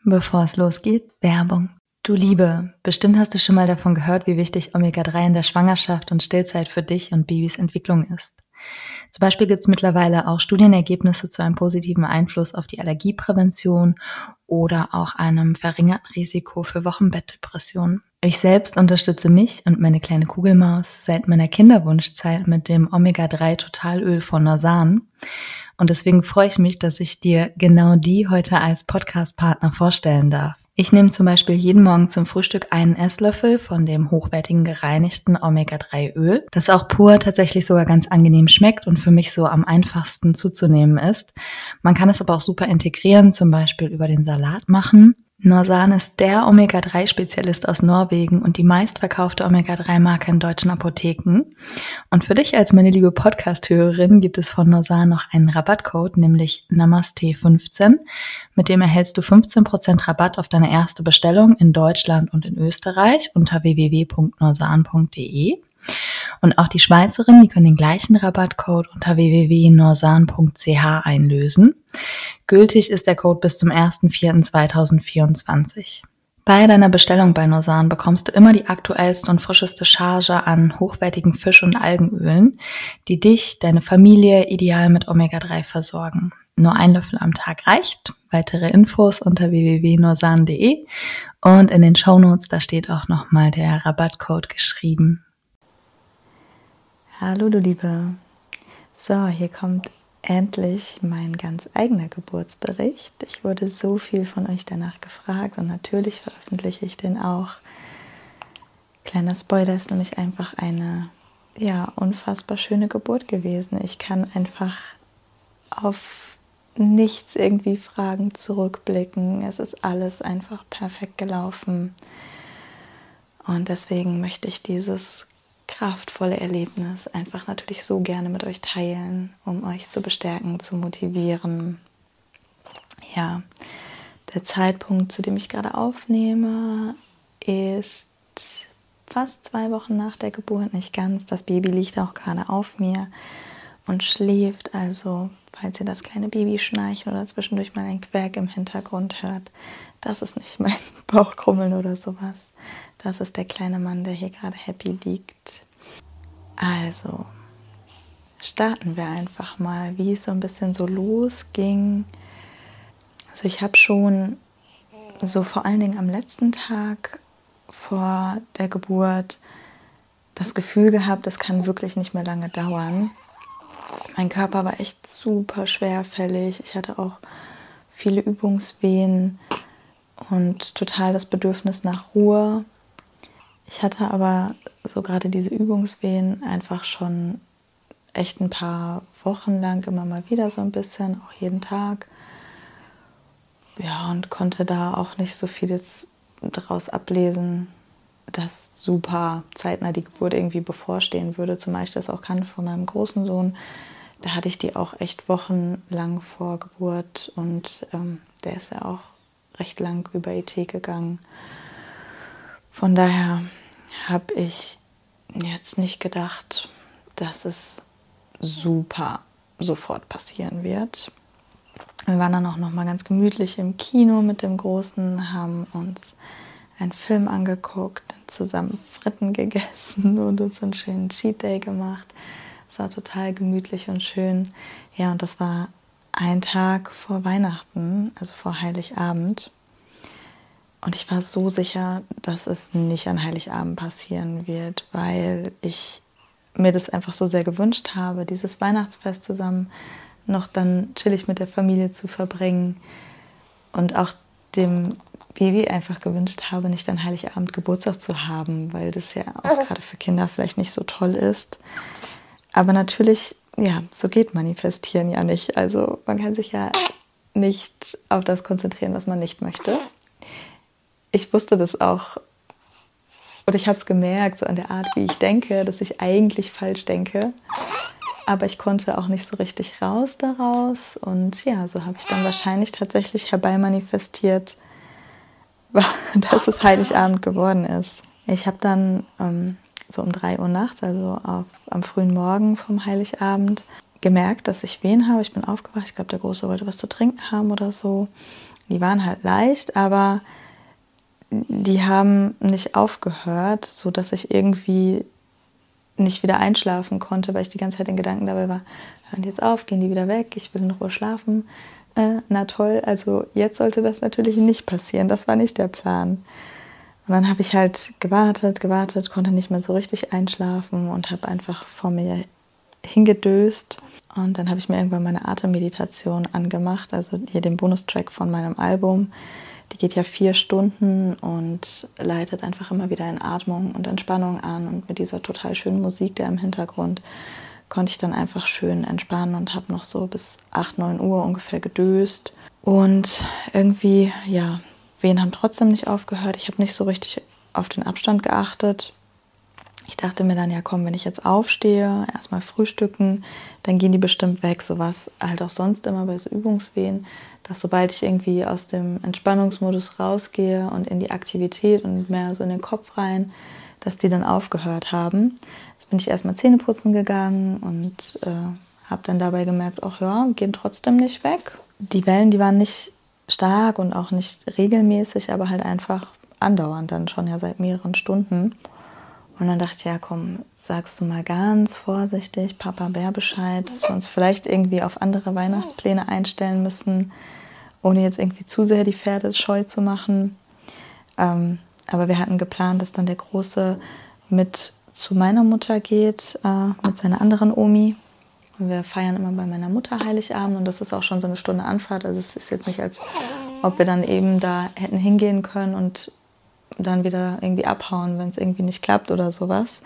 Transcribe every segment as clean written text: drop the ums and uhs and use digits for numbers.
Bevor es losgeht, Werbung. Du Liebe, bestimmt hast du schon mal davon gehört, wie wichtig Omega-3 in der Schwangerschaft und Stillzeit für dich und Babys Entwicklung ist. Zum Beispiel gibt es mittlerweile auch Studienergebnisse zu einem positiven Einfluss auf die Allergieprävention oder auch einem verringerten Risiko für Wochenbettdepressionen. Ich selbst unterstütze mich und meine kleine Kugelmaus seit meiner Kinderwunschzeit mit dem Omega-3 Totalöl von Norsan. Und deswegen freue ich mich, dass ich dir genau die heute als Podcast-Partner vorstellen darf. Ich nehme zum Beispiel jeden Morgen zum Frühstück einen Esslöffel von dem hochwertigen gereinigten Omega-3-Öl, das auch pur tatsächlich sogar ganz angenehm schmeckt und für mich so am einfachsten zuzunehmen ist. Man kann es aber auch super integrieren, zum Beispiel über den Salat machen. Norsan ist der Omega-3-Spezialist aus Norwegen und die meistverkaufte Omega-3-Marke in deutschen Apotheken. Und für dich als meine liebe Podcast-Hörerin gibt es von Norsan noch einen Rabattcode, nämlich Namaste15. Mit dem erhältst du 15% Rabatt auf deine erste Bestellung in Deutschland und in Österreich unter www.norsan.de. Und auch die Schweizerinnen, die können den gleichen Rabattcode unter www.norsan.ch einlösen. Gültig ist der Code bis zum 1.4.2024. Bei deiner Bestellung bei Norsan bekommst du immer die aktuellste und frischeste Charge an hochwertigen Fisch- und Algenölen, die dich, deine Familie ideal mit Omega-3 versorgen. Nur ein Löffel am Tag reicht. Weitere Infos unter www.norsan.de und in den Shownotes, da steht auch nochmal der Rabattcode geschrieben. Hallo du Liebe. So, hier kommt endlich mein ganz eigener Geburtsbericht. Ich wurde so viel von euch danach gefragt und natürlich veröffentliche ich den auch. Kleiner Spoiler, ist nämlich einfach eine unfassbar schöne Geburt gewesen. Ich kann einfach auf nichts irgendwie Fragen zurückblicken. Es ist alles einfach perfekt gelaufen. Und deswegen möchte ich dieses kraftvolle Erlebnis einfach natürlich so gerne mit euch teilen, um euch zu bestärken, zu motivieren. Ja, der Zeitpunkt, zu dem ich gerade aufnehme, ist fast 2 Wochen nach der Geburt, nicht ganz. Das Baby liegt auch gerade auf mir und schläft. Also, falls ihr das kleine Baby schnarchen oder zwischendurch mal ein Quäk im Hintergrund hört, das ist nicht mein Bauchkrummeln oder sowas. Das ist der kleine Mann, der hier gerade happy liegt. Also, starten wir einfach mal, wie es so ein bisschen so losging. Also ich habe schon so vor allen Dingen am letzten Tag vor der Geburt das Gefühl gehabt, das kann wirklich nicht mehr lange dauern. Mein Körper war echt super schwerfällig. Ich hatte auch viele Übungswehen und total das Bedürfnis nach Ruhe. Ich hatte aber so gerade diese Übungswehen einfach schon echt ein paar Wochen lang immer mal wieder so ein bisschen, auch jeden Tag. Ja, und konnte da auch nicht so viel jetzt daraus ablesen, dass super zeitnah die Geburt irgendwie bevorstehen würde. Zumal ich das auch kannte von meinem großen Sohn. Da hatte ich die auch echt wochenlang vor Geburt und der ist ja auch recht lang über ET gegangen. Von daher habe ich jetzt nicht gedacht, dass es super sofort passieren wird. Wir waren dann auch noch mal ganz gemütlich im Kino mit dem Großen, haben uns einen Film angeguckt, zusammen Fritten gegessen und uns einen schönen Cheat Day gemacht. Es war total gemütlich und schön. Ja, und das war ein Tag vor Weihnachten, also vor Heiligabend. Und ich war so sicher, dass es nicht an Heiligabend passieren wird, weil ich mir das einfach so sehr gewünscht habe, dieses Weihnachtsfest zusammen noch dann chillig mit der Familie zu verbringen und auch dem Baby einfach gewünscht habe, nicht an Heiligabend Geburtstag zu haben, weil das ja auch gerade für Kinder vielleicht nicht so toll ist. Aber natürlich, ja, so geht Manifestieren ja nicht. Also man kann sich ja nicht auf das konzentrieren, was man nicht möchte. Ich wusste das auch und ich habe es gemerkt, so an der Art, wie ich denke, dass ich eigentlich falsch denke. Aber ich konnte auch nicht so richtig raus daraus. Und ja, so habe ich dann wahrscheinlich tatsächlich herbeimanifestiert, dass es Heiligabend geworden ist. Ich habe dann so um 3 Uhr nachts, also am frühen Morgen vom Heiligabend, gemerkt, dass ich Wehen habe. Ich bin aufgewacht. Ich glaube, der Große wollte was zu trinken haben oder so. Die waren halt leicht, aber die haben nicht aufgehört, sodass ich irgendwie nicht wieder einschlafen konnte, weil ich die ganze Zeit in Gedanken dabei war, hören die jetzt auf, gehen die wieder weg, ich will in Ruhe schlafen. Na toll, also jetzt sollte das natürlich nicht passieren, das war nicht der Plan. Und dann habe ich halt gewartet, konnte nicht mehr so richtig einschlafen und habe einfach vor mir hingedöst. Und dann habe ich mir irgendwann meine Atemmeditation angemacht, also hier den Bonustrack von meinem Album. Die geht ja 4 Stunden und leitet einfach immer wieder in Atmung und Entspannung an. Und mit dieser total schönen Musik da im Hintergrund konnte ich dann einfach schön entspannen und habe noch so bis 8, 9 Uhr ungefähr gedöst. Und irgendwie, ja, Wehen haben trotzdem nicht aufgehört. Ich habe nicht so richtig auf den Abstand geachtet. Ich dachte mir dann, ja komm, wenn ich jetzt aufstehe, erstmal frühstücken, dann gehen die bestimmt weg. So war es halt auch sonst immer bei so Übungswehen, dass sobald ich irgendwie aus dem Entspannungsmodus rausgehe und in die Aktivität und mehr so in den Kopf rein, dass die dann aufgehört haben. Jetzt bin ich erstmal Zähne putzen gegangen und habe dann dabei gemerkt, ach ja, gehen trotzdem nicht weg. Die Wellen, die waren nicht stark und auch nicht regelmäßig, aber halt einfach andauernd dann schon ja seit mehreren Stunden. Und dann dachte ich, ja komm, sagst du mal ganz vorsichtig Papa Bär Bescheid, dass wir uns vielleicht irgendwie auf andere Weihnachtspläne einstellen müssen, ohne jetzt irgendwie zu sehr die Pferde scheu zu machen. Aber wir hatten geplant, dass dann der Große mit zu meiner Mutter geht, mit seiner anderen Omi. Und wir feiern immer bei meiner Mutter Heiligabend und das ist auch schon so eine Stunde Anfahrt. Also es ist jetzt nicht, als ob wir dann eben da hätten hingehen können und dann wieder irgendwie abhauen, wenn es irgendwie nicht klappt oder sowas.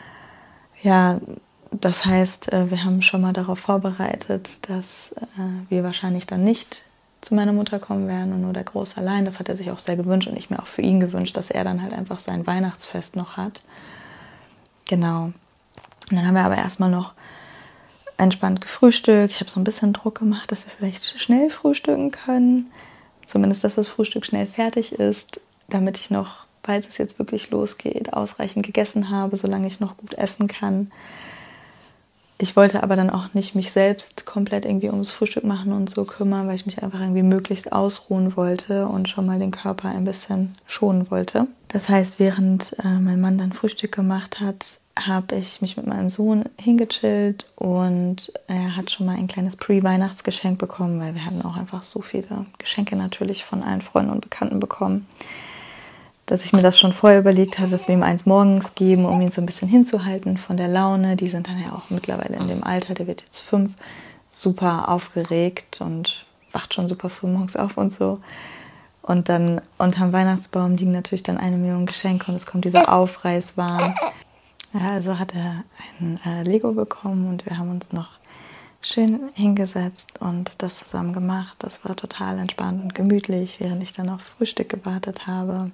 Ja, das heißt, wir haben schon mal darauf vorbereitet, dass wir wahrscheinlich dann nicht zu meiner Mutter kommen werden und nur der Große allein. Das hat er sich auch sehr gewünscht und ich mir auch für ihn gewünscht, dass er dann halt einfach sein Weihnachtsfest noch hat. Genau. Und dann haben wir aber erstmal noch entspannt gefrühstückt. Ich habe so ein bisschen Druck gemacht, dass wir vielleicht schnell frühstücken können. Zumindest, dass das Frühstück schnell fertig ist, damit ich noch, falls es jetzt wirklich losgeht, ausreichend gegessen habe, solange ich noch gut essen kann. Ich wollte aber dann auch nicht mich selbst komplett irgendwie ums Frühstück machen und so kümmern, weil ich mich einfach irgendwie möglichst ausruhen wollte und schon mal den Körper ein bisschen schonen wollte. Das heißt, während mein Mann dann Frühstück gemacht hat, habe ich mich mit meinem Sohn hingechillt und er hat schon mal ein kleines Pre-Weihnachtsgeschenk bekommen, weil wir hatten auch einfach so viele Geschenke natürlich von allen Freunden und Bekannten bekommen, dass ich mir das schon vorher überlegt habe, dass wir ihm eins morgens geben, um ihn so ein bisschen hinzuhalten von der Laune. Die sind dann ja auch mittlerweile in dem Alter, der wird jetzt 5, super aufgeregt und wacht schon super früh morgens auf und so. Und dann unterm Weihnachtsbaum liegen natürlich dann 1 Million Geschenke und es kommt dieser Aufreißwahn. Ja, also hat er ein Lego bekommen und wir haben uns noch schön hingesetzt und das zusammen gemacht. Das war total entspannt und gemütlich, während ich dann auf Frühstück gewartet habe.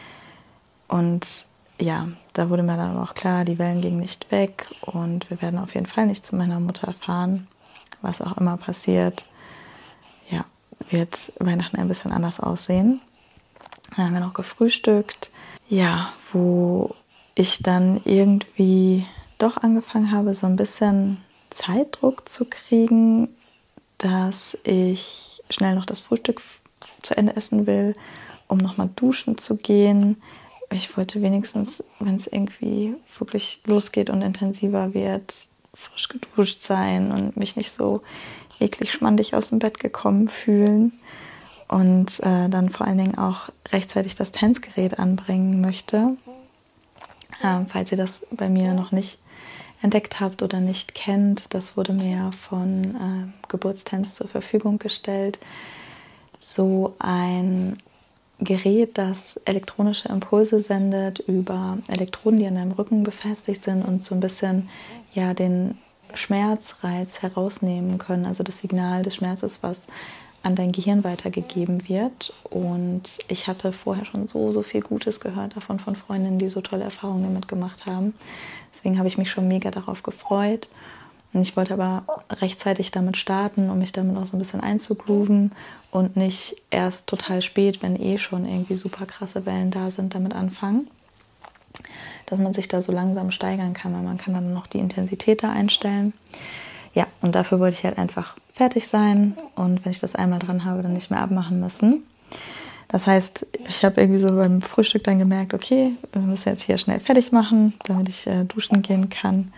Und ja, da wurde mir dann auch klar, die Wellen gingen nicht weg und wir werden auf jeden Fall nicht zu meiner Mutter fahren. Was auch immer passiert, ja, wird Weihnachten ein bisschen anders aussehen. Dann haben wir noch gefrühstückt. Ja, wo ich dann irgendwie doch angefangen habe, so ein bisschen Zeitdruck zu kriegen, dass ich schnell noch das Frühstück zu Ende essen will, um nochmal duschen zu gehen. Ich wollte wenigstens, wenn es irgendwie wirklich losgeht und intensiver wird, frisch geduscht sein und mich nicht so eklig schmandig aus dem Bett gekommen fühlen. Und dann vor allen Dingen auch rechtzeitig das Tanzgerät anbringen möchte. Falls ihr das bei mir noch nicht entdeckt habt oder nicht kennt, das wurde mir ja von Geburtstanz zur Verfügung gestellt. So ein Gerät, das elektronische Impulse sendet über Elektroden, die an deinem Rücken befestigt sind und so ein bisschen ja den Schmerzreiz herausnehmen können, also das Signal des Schmerzes, was an dein Gehirn weitergegeben wird. Und ich hatte vorher schon so viel Gutes gehört davon von Freundinnen, die so tolle Erfahrungen damit gemacht haben. Deswegen habe ich mich schon mega darauf gefreut. Und ich wollte aber rechtzeitig damit starten, um mich damit auch so ein bisschen einzugrooven und nicht erst total spät, wenn eh schon irgendwie super krasse Wellen da sind, damit anfangen. Dass man sich da so langsam steigern kann, weil man kann dann noch die Intensität da einstellen. Ja, und dafür wollte ich halt einfach fertig sein und wenn ich das einmal dran habe, dann nicht mehr abmachen müssen. Das heißt, ich habe irgendwie so beim Frühstück dann gemerkt, okay, wir müssen jetzt hier schnell fertig machen, damit ich duschen gehen kann.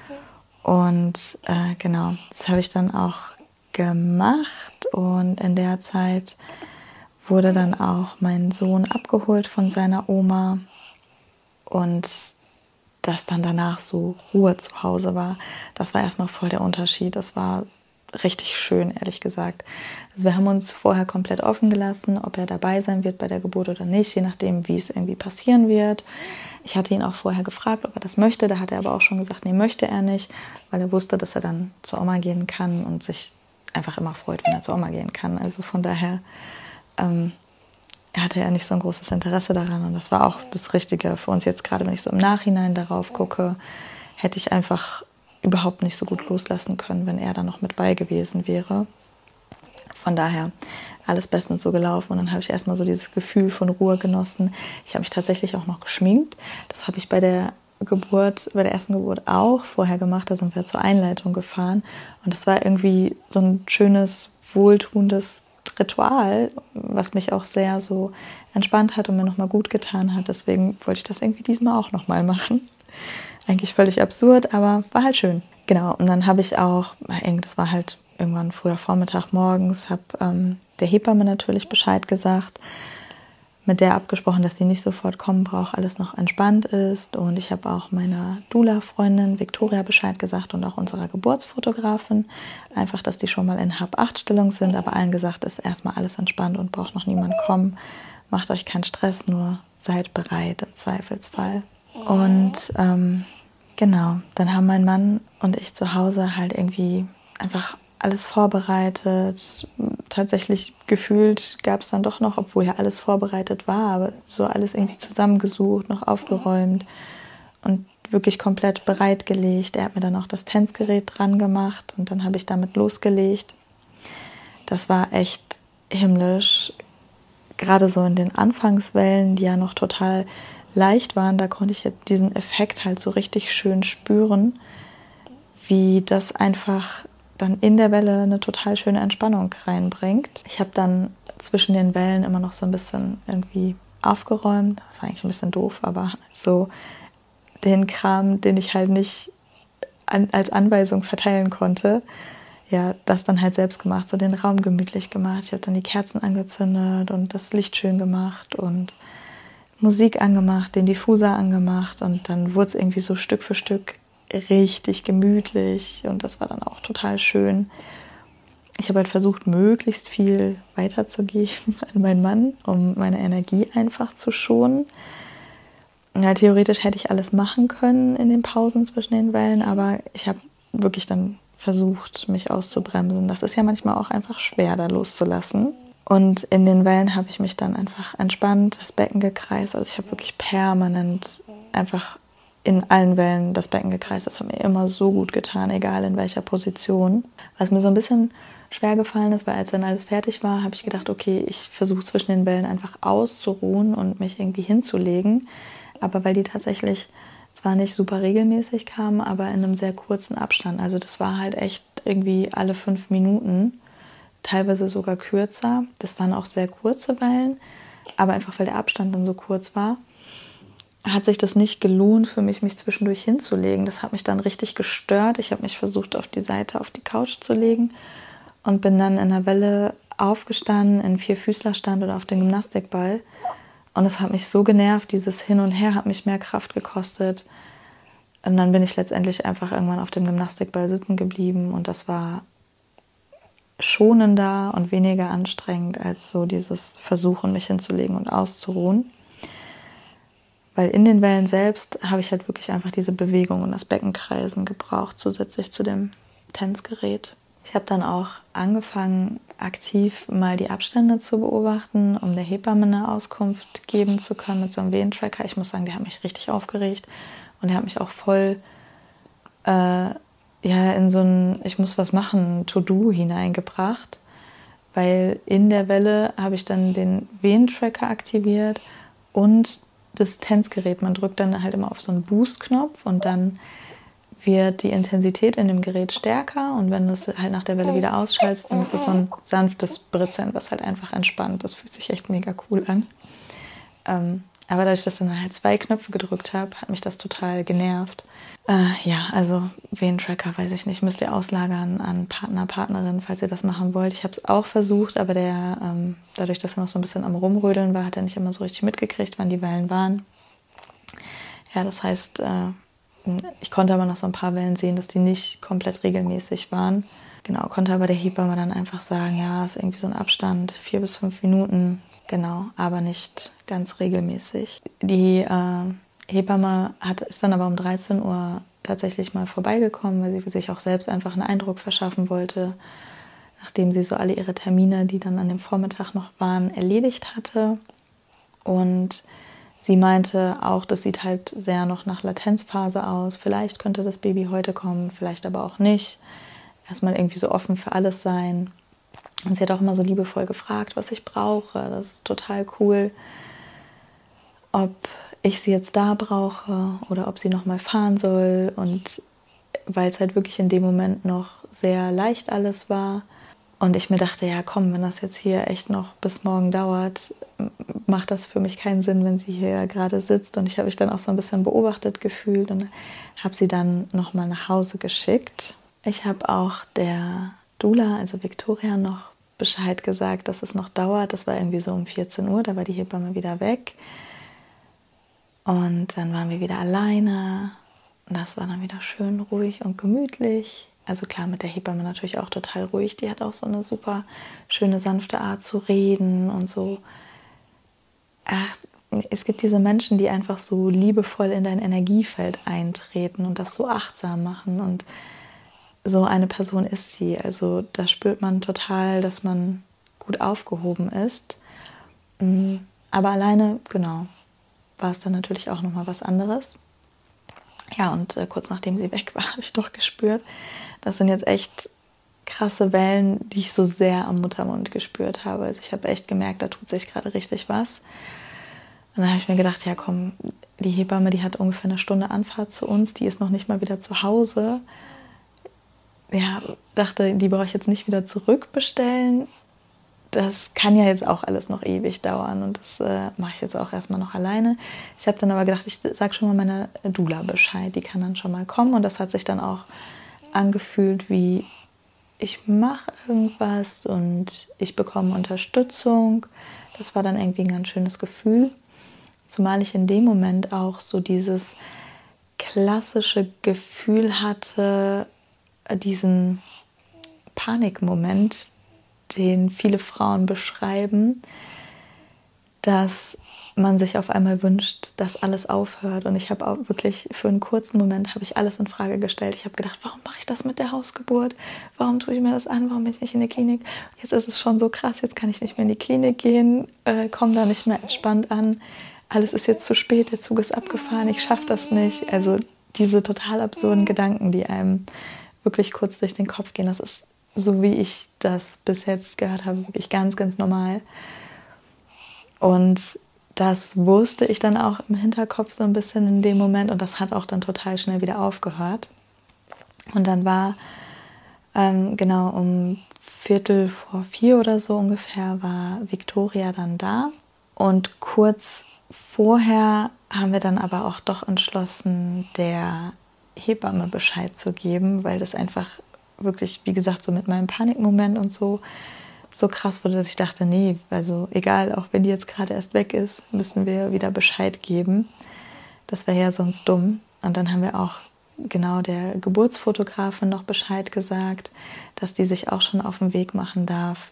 Und genau, das habe ich dann auch gemacht und in der Zeit wurde dann auch mein Sohn abgeholt von seiner Oma und dass dann danach so Ruhe zu Hause war, das war erstmal voll der Unterschied. Das war richtig schön, ehrlich gesagt. Also wir haben uns vorher komplett offen gelassen, ob er dabei sein wird bei der Geburt oder nicht, je nachdem, wie es irgendwie passieren wird. Ich hatte ihn auch vorher gefragt, ob er das möchte. Da hat er aber auch schon gesagt, nee, möchte er nicht, weil er wusste, dass er dann zur Oma gehen kann und sich einfach immer freut, wenn er zur Oma gehen kann. Also von daher hatte er nicht so ein großes Interesse daran. Und das war auch das Richtige für uns jetzt, gerade wenn ich so im Nachhinein darauf gucke, hätte ich einfach überhaupt nicht so gut loslassen können, wenn er da noch mit bei gewesen wäre. Von daher alles bestens so gelaufen und dann habe ich erstmal so dieses Gefühl von Ruhe genossen. Ich habe mich tatsächlich auch noch geschminkt. Das habe ich bei der ersten Geburt auch vorher gemacht. Da sind wir zur Einleitung gefahren und das war irgendwie so ein schönes, wohltuendes Ritual, was mich auch sehr so entspannt hat und mir nochmal gut getan hat. Deswegen wollte ich das irgendwie diesmal auch nochmal machen. Eigentlich völlig absurd, aber war halt schön. Genau, und dann habe ich auch, das war halt irgendwann früher Vormittag morgens, habe der Hebamme natürlich Bescheid gesagt, mit der abgesprochen, dass die nicht sofort kommen braucht, alles noch entspannt ist. Und ich habe auch meiner Doula-Freundin Victoria Bescheid gesagt und auch unserer Geburtsfotografin. Einfach, dass die schon mal in Hab-8-Stellung sind, aber allen gesagt ist erstmal alles entspannt und braucht noch niemand kommen. Macht euch keinen Stress, nur seid bereit im Zweifelsfall. Und genau, dann haben mein Mann und ich zu Hause halt irgendwie einfach alles vorbereitet. Tatsächlich gefühlt gab es dann doch noch, obwohl ja alles vorbereitet war, aber so alles irgendwie zusammengesucht, noch aufgeräumt und wirklich komplett bereitgelegt. Er hat mir dann auch das Tanzgerät dran gemacht und dann habe ich damit losgelegt. Das war echt himmlisch. Gerade so in den Anfangswellen, die ja noch total leicht waren, da konnte ich jetzt diesen Effekt halt so richtig schön spüren, wie das einfach dann in der Welle eine total schöne Entspannung reinbringt. Ich habe dann zwischen den Wellen immer noch so ein bisschen irgendwie aufgeräumt. Das war eigentlich ein bisschen doof, aber so den Kram, den ich halt nicht als Anweisung verteilen konnte, ja, das dann halt selbst gemacht, so den Raum gemütlich gemacht. Ich habe dann die Kerzen angezündet und das Licht schön gemacht und Musik angemacht, den Diffuser angemacht und dann wurde es irgendwie so Stück für Stück richtig gemütlich und das war dann auch total schön. Ich habe halt versucht, möglichst viel weiterzugeben an meinen Mann, um meine Energie einfach zu schonen. Ja, theoretisch hätte ich alles machen können in den Pausen zwischen den Wellen, aber ich habe wirklich dann versucht, mich auszubremsen. Das ist ja manchmal auch einfach schwer, da loszulassen. Und in den Wellen habe ich mich dann einfach entspannt, das Becken gekreist. Also ich habe wirklich permanent einfach in allen Wellen das Becken gekreist. Das hat mir immer so gut getan, egal in welcher Position. Was mir so ein bisschen schwer gefallen ist, weil als dann alles fertig war, habe ich gedacht, okay, ich versuche zwischen den Wellen einfach auszuruhen und mich irgendwie hinzulegen. Aber weil die tatsächlich zwar nicht super regelmäßig kamen, aber in einem sehr kurzen Abstand. Also das war halt echt irgendwie alle 5 Minuten, teilweise sogar kürzer. Das waren auch sehr kurze Wellen, aber einfach weil der Abstand dann so kurz war, hat sich das nicht gelohnt für mich, mich zwischendurch hinzulegen. Das hat mich dann richtig gestört. Ich habe mich versucht, auf die Seite, auf die Couch zu legen und bin dann in der Welle aufgestanden, in 4-Füßlerstand oder auf den Gymnastikball. Und es hat mich so genervt, dieses Hin und Her hat mich mehr Kraft gekostet. Und dann bin ich letztendlich einfach irgendwann auf dem Gymnastikball sitzen geblieben und das war schonender und weniger anstrengend als so dieses Versuchen, mich hinzulegen und auszuruhen. Weil in den Wellen selbst habe ich halt wirklich einfach diese Bewegung und das Beckenkreisen gebraucht, zusätzlich zu dem Tanzgerät. Ich habe dann auch angefangen, aktiv mal die Abstände zu beobachten, um der Hebamme eine Auskunft geben zu können mit so einem Wehentracker. Ich muss sagen, der hat mich richtig aufgeregt und der hat mich auch voll in so ein Ich muss was machen To-Do hineingebracht, weil in der Welle habe ich dann den Wehentracker aktiviert und das Tanzgerät. Man drückt dann halt immer auf so einen Boost-Knopf und dann wird die Intensität in dem Gerät stärker und wenn du es halt nach der Welle wieder ausschaltest, dann ist es so ein sanftes Britzeln, was halt einfach entspannt. Das fühlt sich echt mega cool an. Aber dadurch, dass ich dann halt 2 Knöpfe gedrückt habe, hat mich das total genervt. Ja, also Wehentracker, weiß ich nicht, müsst ihr auslagern an Partner, Partnerin, falls ihr das machen wollt. Ich habe es auch versucht, aber dadurch, dass er noch so ein bisschen am Rumrödeln war, hat er nicht immer so richtig mitgekriegt, wann die Wellen waren. Ja, das heißt, ich konnte aber noch so ein paar Wellen sehen, dass die nicht komplett regelmäßig waren. Genau, konnte aber der Hebamme dann einfach sagen, ja, ist irgendwie so ein Abstand, 4 bis 5 Minuten, genau, aber nicht ganz regelmäßig. Die Hebamme ist dann aber um 13 Uhr tatsächlich mal vorbeigekommen, weil sie sich auch selbst einfach einen Eindruck verschaffen wollte, nachdem sie so alle ihre Termine, die dann an dem Vormittag noch waren, erledigt hatte. Und sie meinte auch, das sieht halt sehr noch nach Latenzphase aus. Vielleicht könnte das Baby heute kommen, vielleicht aber auch nicht. Erstmal irgendwie so offen für alles sein. Und sie hat auch immer so liebevoll gefragt, was ich brauche. Das ist total cool. Ob ich sie jetzt da brauche oder ob sie nochmal fahren soll. Und weil es halt wirklich in dem Moment noch sehr leicht alles war. Und ich mir dachte, ja komm, wenn das jetzt hier echt noch bis morgen dauert, macht das für mich keinen Sinn, wenn sie hier gerade sitzt. Und ich habe mich dann auch so ein bisschen beobachtet gefühlt und habe sie dann nochmal nach Hause geschickt. Ich habe auch der Doula, also Victoria, noch Bescheid gesagt, dass es noch dauert. Das war irgendwie so um 14 Uhr, da war die Hebamme wieder weg. Und dann waren wir wieder alleine. Das war dann wieder schön ruhig und gemütlich. Also klar, mit der Hebamme natürlich auch total ruhig. Die hat auch so eine super schöne, sanfte Art zu reden und so. Es gibt diese Menschen, die einfach so liebevoll in dein Energiefeld eintreten und das so achtsam machen. Und so eine Person ist sie. Also da spürt man total, dass man gut aufgehoben ist. Aber alleine, genau, war es dann natürlich auch nochmal was anderes. Ja, und kurz nachdem sie weg war, habe ich doch gespürt, das sind jetzt echt krasse Wellen, die ich so sehr am Muttermund gespürt habe. Also ich habe echt gemerkt, da tut sich gerade richtig was. Und dann habe ich mir gedacht, ja komm, die Hebamme, die hat ungefähr eine Stunde Anfahrt zu uns, die ist noch nicht mal wieder zu Hause. Ja, dachte, die brauche ich jetzt nicht wieder zurückbestellen. Das kann ja jetzt auch alles noch ewig dauern und das mache ich jetzt auch erstmal noch alleine. Ich habe dann aber gedacht, ich sage schon mal meiner Doula Bescheid, die kann dann schon mal kommen und das hat sich dann auch angefühlt wie, ich mache irgendwas und ich bekomme Unterstützung. Das war dann irgendwie ein ganz schönes Gefühl, zumal ich in dem Moment auch so dieses klassische Gefühl hatte, diesen Panikmoment, den viele Frauen beschreiben, dass man sich auf einmal wünscht, dass alles aufhört. Und ich habe auch wirklich für einen kurzen Moment habe ich alles in Frage gestellt. Ich habe gedacht, warum mache ich das mit der Hausgeburt? Warum tue ich mir das an? Warum bin ich nicht in die Klinik? Jetzt ist es schon so krass, jetzt kann ich nicht mehr in die Klinik gehen, komme da nicht mehr entspannt an. Alles ist jetzt zu spät, der Zug ist abgefahren, ich schaffe das nicht. Also diese total absurden Gedanken, die einem wirklich kurz durch den Kopf gehen, das ist, so wie ich das bis jetzt gehört habe, wirklich ganz, ganz normal. Und das wusste ich dann auch im Hinterkopf so ein bisschen in dem Moment und das hat auch dann total schnell wieder aufgehört. Und dann war genau um 3:45 oder so ungefähr war Victoria dann da. Und kurz vorher haben wir dann aber auch doch entschlossen, der Hebamme Bescheid zu geben, weil das einfach wirklich, wie gesagt, so mit meinem Panikmoment und so krass wurde, dass ich dachte, nee, also egal, auch wenn die jetzt gerade erst weg ist, müssen wir wieder Bescheid geben. Das wäre ja sonst dumm. Und dann haben wir auch genau der Geburtsfotografin noch Bescheid gesagt, dass die sich auch schon auf den Weg machen darf,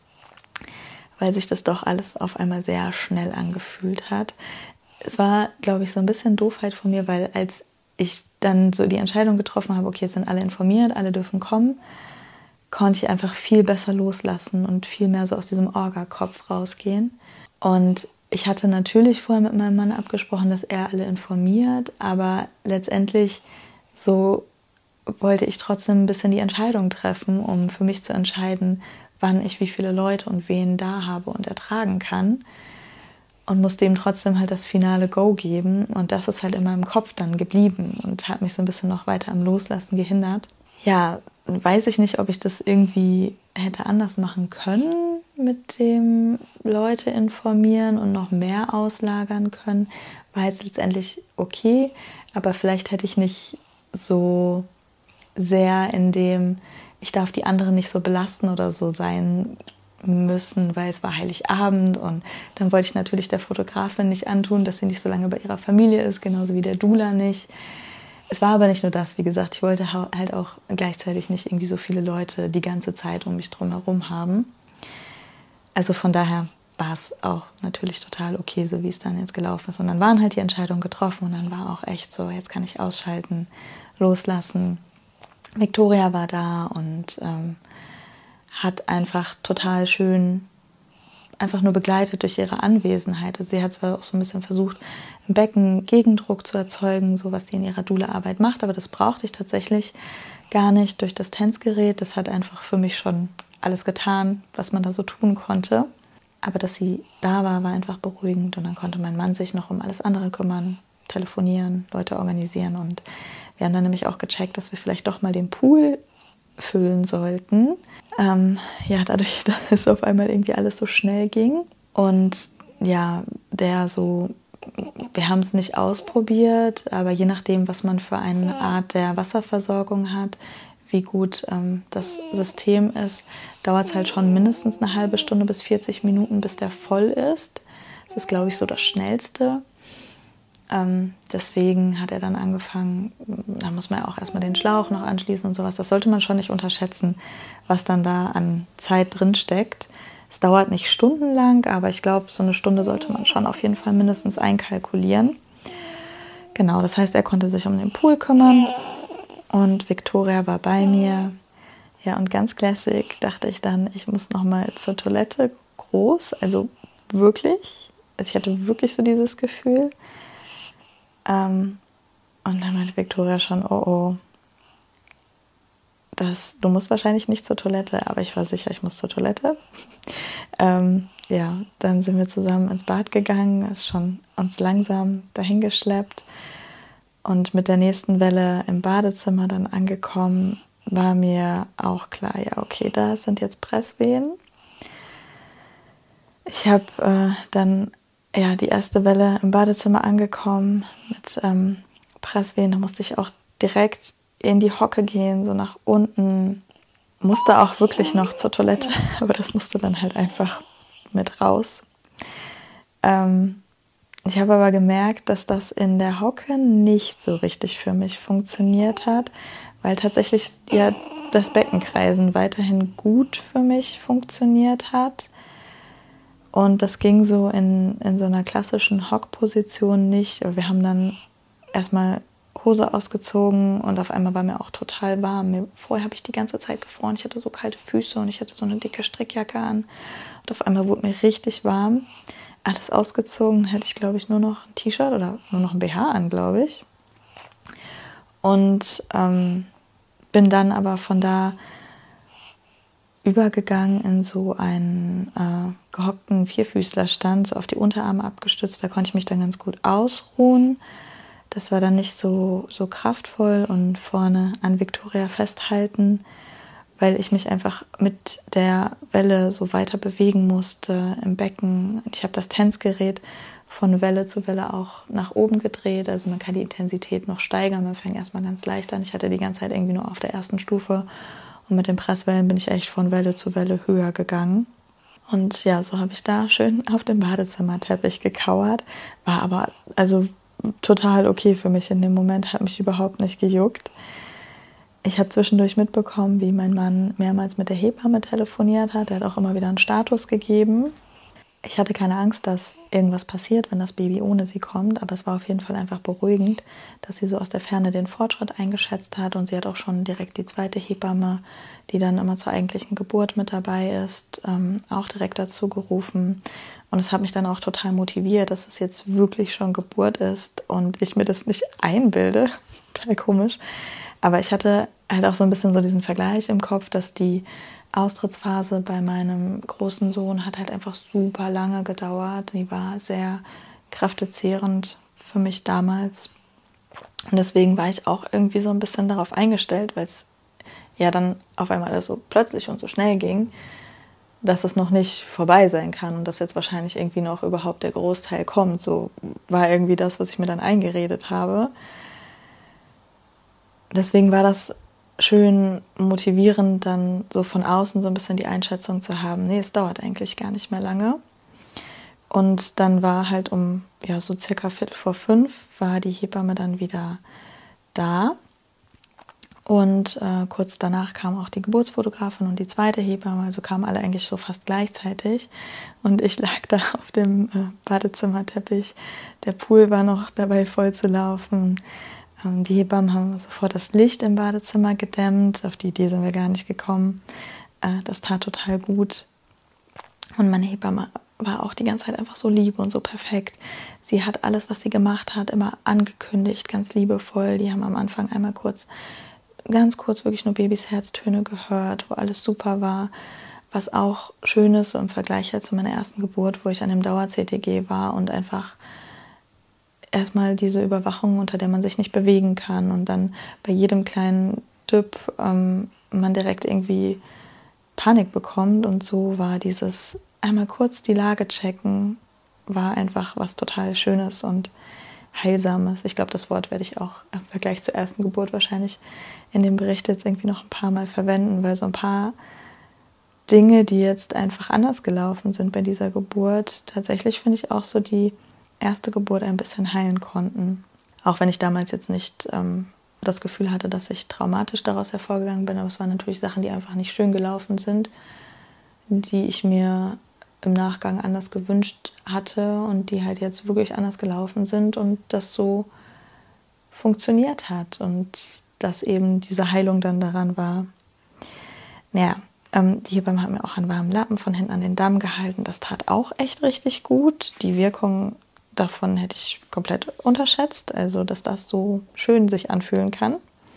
weil sich das doch alles auf einmal sehr schnell angefühlt hat. Es war, glaube ich, so ein bisschen Doofheit von mir, weil als ich dann so die Entscheidung getroffen habe, okay, jetzt sind alle informiert, alle dürfen kommen, konnte ich einfach viel besser loslassen und viel mehr so aus diesem Orga-Kopf rausgehen. Und ich hatte natürlich vorher mit meinem Mann abgesprochen, dass er alle informiert, aber letztendlich so wollte ich trotzdem ein bisschen die Entscheidung treffen, um für mich zu entscheiden, wann ich wie viele Leute und wen da habe und ertragen kann. und musste ihm trotzdem halt das finale Go geben. Und das ist halt in meinem Kopf dann geblieben und hat mich so ein bisschen noch weiter am Loslassen gehindert. Ja, weiß ich nicht, ob ich das irgendwie hätte anders machen können, mit dem Leute informieren und noch mehr auslagern können. War jetzt letztendlich okay, aber vielleicht hätte ich nicht so sehr in dem, ich darf die anderen nicht so belasten oder so sein müssen, weil es war Heiligabend und dann wollte ich natürlich der Fotografin nicht antun, dass sie nicht so lange bei ihrer Familie ist, genauso wie der Doula nicht. Es war aber nicht nur das, wie gesagt, ich wollte halt auch gleichzeitig nicht irgendwie so viele Leute die ganze Zeit um mich drum herum haben. Also von daher war es auch natürlich total okay, so wie es dann jetzt gelaufen ist. Und dann waren halt die Entscheidungen getroffen und dann war auch echt so, jetzt kann ich ausschalten, loslassen. Victoria war da und hat einfach total schön einfach nur begleitet durch ihre Anwesenheit. Also sie hat zwar auch so ein bisschen versucht, im Becken Gegendruck zu erzeugen, so was sie in ihrer Doula-Arbeit macht, aber das brauchte ich tatsächlich gar nicht durch das TENS-Gerät. Das hat einfach für mich schon alles getan, was man da so tun konnte. Aber dass sie da war, war einfach beruhigend und dann konnte mein Mann sich noch um alles andere kümmern, telefonieren, Leute organisieren und wir haben dann nämlich auch gecheckt, dass wir vielleicht doch mal den Pool füllen sollten. Ja, dadurch, dass es auf einmal irgendwie alles so schnell ging. Und ja, wir haben es nicht ausprobiert, aber je nachdem, was man für eine Art der Wasserversorgung hat, wie gut das System ist, dauert es halt schon mindestens eine halbe Stunde bis 40 Minuten, bis der voll ist. Das ist, glaube ich, so das Schnellste. Deswegen hat er dann angefangen, da muss man ja auch erstmal den Schlauch noch anschließen und sowas. Das sollte man schon nicht unterschätzen, was dann da an Zeit drin steckt. Es dauert nicht stundenlang, aber ich glaube, so eine Stunde sollte man schon auf jeden Fall mindestens einkalkulieren. Genau, das heißt, er konnte sich um den Pool kümmern und Victoria war bei mir. Ja, und ganz classic dachte ich dann, ich muss nochmal zur Toilette, groß, also wirklich. Also ich hatte wirklich so dieses Gefühl. Und dann meinte Victoria schon, oh, du musst wahrscheinlich nicht zur Toilette, aber ich war sicher, ich muss zur Toilette. Ja, dann sind wir zusammen ins Bad gegangen, ist schon uns langsam dahin geschleppt und mit der nächsten Welle im Badezimmer dann angekommen, war mir auch klar, ja okay, das sind jetzt Presswehen. Ich habe dann die erste Welle im Badezimmer angekommen mit Presswehen. Da musste ich auch direkt in die Hocke gehen, so nach unten. Musste auch wirklich noch zur Toilette, aber das musste dann halt einfach mit raus. Ich habe aber gemerkt, dass das in der Hocke nicht so richtig für mich funktioniert hat, weil tatsächlich ja das Beckenkreisen weiterhin gut für mich funktioniert hat. Und das ging so in so einer klassischen Hockposition nicht. Wir haben dann erstmal Hose ausgezogen und auf einmal war mir auch total warm. Vorher habe ich die ganze Zeit gefroren. Ich hatte so kalte Füße und ich hatte so eine dicke Strickjacke an. Und auf einmal wurde mir richtig warm. Alles ausgezogen, hätte ich, glaube ich, nur noch ein T-Shirt oder nur noch ein BH an, glaube ich. Und bin dann aber von da übergegangen in so einen gehockten Vierfüßlerstand, so auf die Unterarme abgestützt. Da konnte ich mich dann ganz gut ausruhen. Das war dann nicht so kraftvoll und vorne an Victoria festhalten, weil ich mich einfach mit der Welle so weiter bewegen musste im Becken. Ich habe das TENS-Gerät von Welle zu Welle auch nach oben gedreht. Also man kann die Intensität noch steigern. Man fängt erstmal ganz leicht an. Ich hatte die ganze Zeit irgendwie nur auf der ersten Stufe. Und mit den Presswellen bin ich echt von Welle zu Welle höher gegangen. Und ja, so habe ich da schön auf dem Badezimmerteppich gekauert. War aber also total okay für mich in dem Moment, hat mich überhaupt nicht gejuckt. Ich habe zwischendurch mitbekommen, wie mein Mann mehrmals mit der Hebamme telefoniert hat. Er hat auch immer wieder einen Status gegeben. Ich hatte keine Angst, dass irgendwas passiert, wenn das Baby ohne sie kommt, aber es war auf jeden Fall einfach beruhigend, dass sie so aus der Ferne den Fortschritt eingeschätzt hat und sie hat auch schon direkt die zweite Hebamme, die dann immer zur eigentlichen Geburt mit dabei ist, auch direkt dazu gerufen. Und es hat mich dann auch total motiviert, dass es jetzt wirklich schon Geburt ist und ich mir das nicht einbilde. Total komisch. Aber ich hatte halt auch so ein bisschen so diesen Vergleich im Kopf, dass die Austrittsphase bei meinem großen Sohn hat halt einfach super lange gedauert. Die war sehr kräftezehrend für mich damals. Und deswegen war ich auch irgendwie so ein bisschen darauf eingestellt, weil es ja dann auf einmal alles so plötzlich und so schnell ging, dass es noch nicht vorbei sein kann und dass jetzt wahrscheinlich irgendwie noch überhaupt der Großteil kommt. So war irgendwie das, was ich mir dann eingeredet habe. Deswegen war das schön motivierend, dann so von außen so ein bisschen die Einschätzung zu haben, nee, es dauert eigentlich gar nicht mehr lange. Und dann war halt so circa 4:45 war die Hebamme dann wieder da. Und kurz danach kam auch die Geburtsfotografin und die zweite Hebamme, also kamen alle eigentlich so fast gleichzeitig. Und ich lag da auf dem Badezimmerteppich. Der Pool war noch dabei voll zu laufen. Die Hebammen haben sofort das Licht im Badezimmer gedämmt. Auf die Idee sind wir gar nicht gekommen. Das tat total gut. Und meine Hebamme war auch die ganze Zeit einfach so lieb und so perfekt. Sie hat alles, was sie gemacht hat, immer angekündigt, ganz liebevoll. Die haben am Anfang einmal ganz kurz wirklich nur Babys Herztöne gehört, wo alles super war. Was auch schön ist, so im Vergleich halt zu meiner ersten Geburt, wo ich an dem Dauer-CTG war und einfach erstmal diese Überwachung, unter der man sich nicht bewegen kann und dann bei jedem kleinen Dip man direkt irgendwie Panik bekommt. Und so war dieses einmal kurz die Lage checken, war einfach was total Schönes und Heilsames. Ich glaube, das Wort werde ich auch im Vergleich zur ersten Geburt wahrscheinlich in dem Bericht jetzt irgendwie noch ein paar Mal verwenden, weil so ein paar Dinge, die jetzt einfach anders gelaufen sind bei dieser Geburt, tatsächlich finde ich auch so die erste Geburt ein bisschen heilen konnten. Auch wenn ich damals jetzt nicht das Gefühl hatte, dass ich traumatisch daraus hervorgegangen bin, aber es waren natürlich Sachen, die einfach nicht schön gelaufen sind, die ich mir im Nachgang anders gewünscht hatte und die halt jetzt wirklich anders gelaufen sind und das so funktioniert hat und dass eben diese Heilung dann daran war. Naja, die Hebamme hat mir auch einen warmen Lappen von hinten an den Damm gehalten. Das tat auch echt richtig gut. Die Wirkung davon hätte ich komplett unterschätzt, also dass das so schön sich anfühlen kann.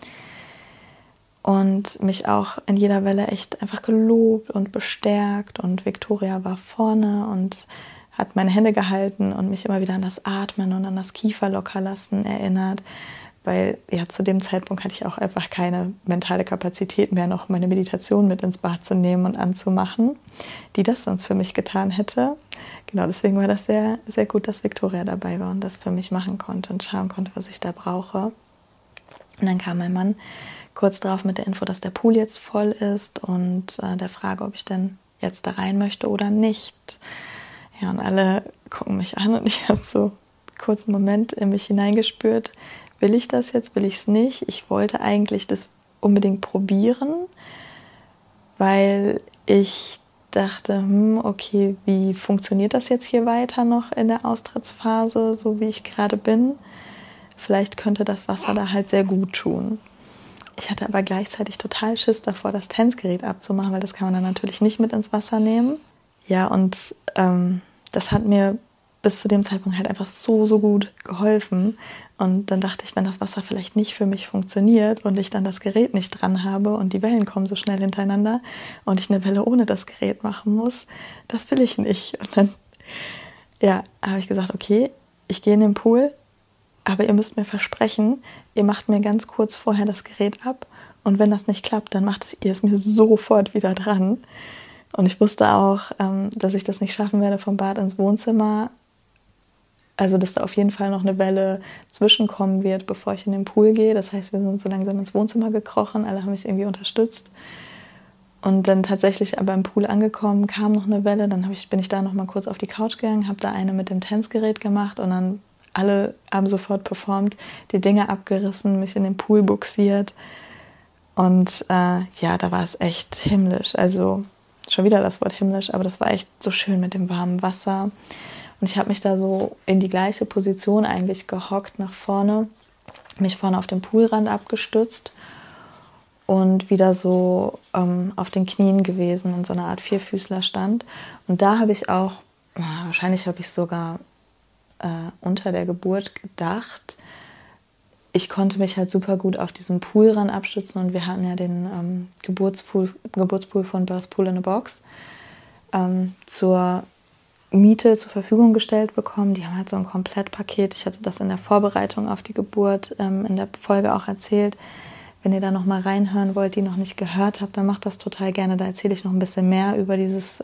Und mich auch in jeder Welle echt einfach gelobt und bestärkt. Und Victoria war vorne und hat meine Hände gehalten und mich immer wieder an das Atmen und an das Kieferlockerlassen erinnert. Weil ja, zu dem Zeitpunkt hatte ich auch einfach keine mentale Kapazität mehr, noch meine Meditation mit ins Bad zu nehmen und anzumachen, die das sonst für mich getan hätte. Genau, deswegen war das sehr, sehr gut, dass Victoria dabei war und das für mich machen konnte und schauen konnte, was ich da brauche. Und dann kam mein Mann kurz darauf mit der Info, dass der Pool jetzt voll ist und der Frage, ob ich denn jetzt da rein möchte oder nicht. Ja, und alle gucken mich an und ich habe so einen kurzen Moment in mich hineingespürt. Will ich das jetzt? Will ich es nicht? Ich wollte eigentlich das unbedingt probieren, weil ich dachte, okay, wie funktioniert das jetzt hier weiter noch in der Austrittsphase, so wie ich gerade bin? Vielleicht könnte das Wasser da halt sehr gut tun. Ich hatte aber gleichzeitig total Schiss davor, das TENS-Gerät abzumachen, weil das kann man dann natürlich nicht mit ins Wasser nehmen. Ja, und das hat mir bis zu dem Zeitpunkt halt einfach so, so gut geholfen. Und dann dachte ich, wenn das Wasser vielleicht nicht für mich funktioniert und ich dann das Gerät nicht dran habe und die Wellen kommen so schnell hintereinander und ich eine Welle ohne das Gerät machen muss, das will ich nicht. Und dann habe ich gesagt, okay, ich gehe in den Pool, aber ihr müsst mir versprechen, ihr macht mir ganz kurz vorher das Gerät ab und wenn das nicht klappt, dann macht ihr es mir sofort wieder dran. Und ich wusste auch, dass ich das nicht schaffen werde vom Bad ins Wohnzimmer. Also, dass da auf jeden Fall noch eine Welle zwischenkommen wird, bevor ich in den Pool gehe. Das heißt, wir sind so langsam ins Wohnzimmer gekrochen, alle haben mich irgendwie unterstützt. Und dann tatsächlich aber im Pool angekommen, kam noch eine Welle. Dann bin ich da noch mal kurz auf die Couch gegangen, habe da eine mit dem TENS-Gerät gemacht und dann alle haben sofort performt, die Dinge abgerissen, mich in den Pool buxiert. Und da war es echt himmlisch. Also schon wieder das Wort himmlisch, aber das war echt so schön mit dem warmen Wasser. Und ich habe mich da so in die gleiche Position eigentlich gehockt nach vorne, mich vorne auf den Poolrand abgestützt und wieder so auf den Knien gewesen in so einer Art Vierfüßlerstand. Und da habe ich auch, wahrscheinlich habe ich sogar unter der Geburt gedacht, ich konnte mich halt super gut auf diesen Poolrand abstützen und wir hatten ja den Geburtspool von Birth Pool in a Box zur Miete zur Verfügung gestellt bekommen. Die haben halt so ein Komplettpaket. Ich hatte das in der Vorbereitung auf die Geburt in der Folge auch erzählt. Wenn ihr da noch mal reinhören wollt, die noch nicht gehört habt, dann macht das total gerne. Da erzähle ich noch ein bisschen mehr über dieses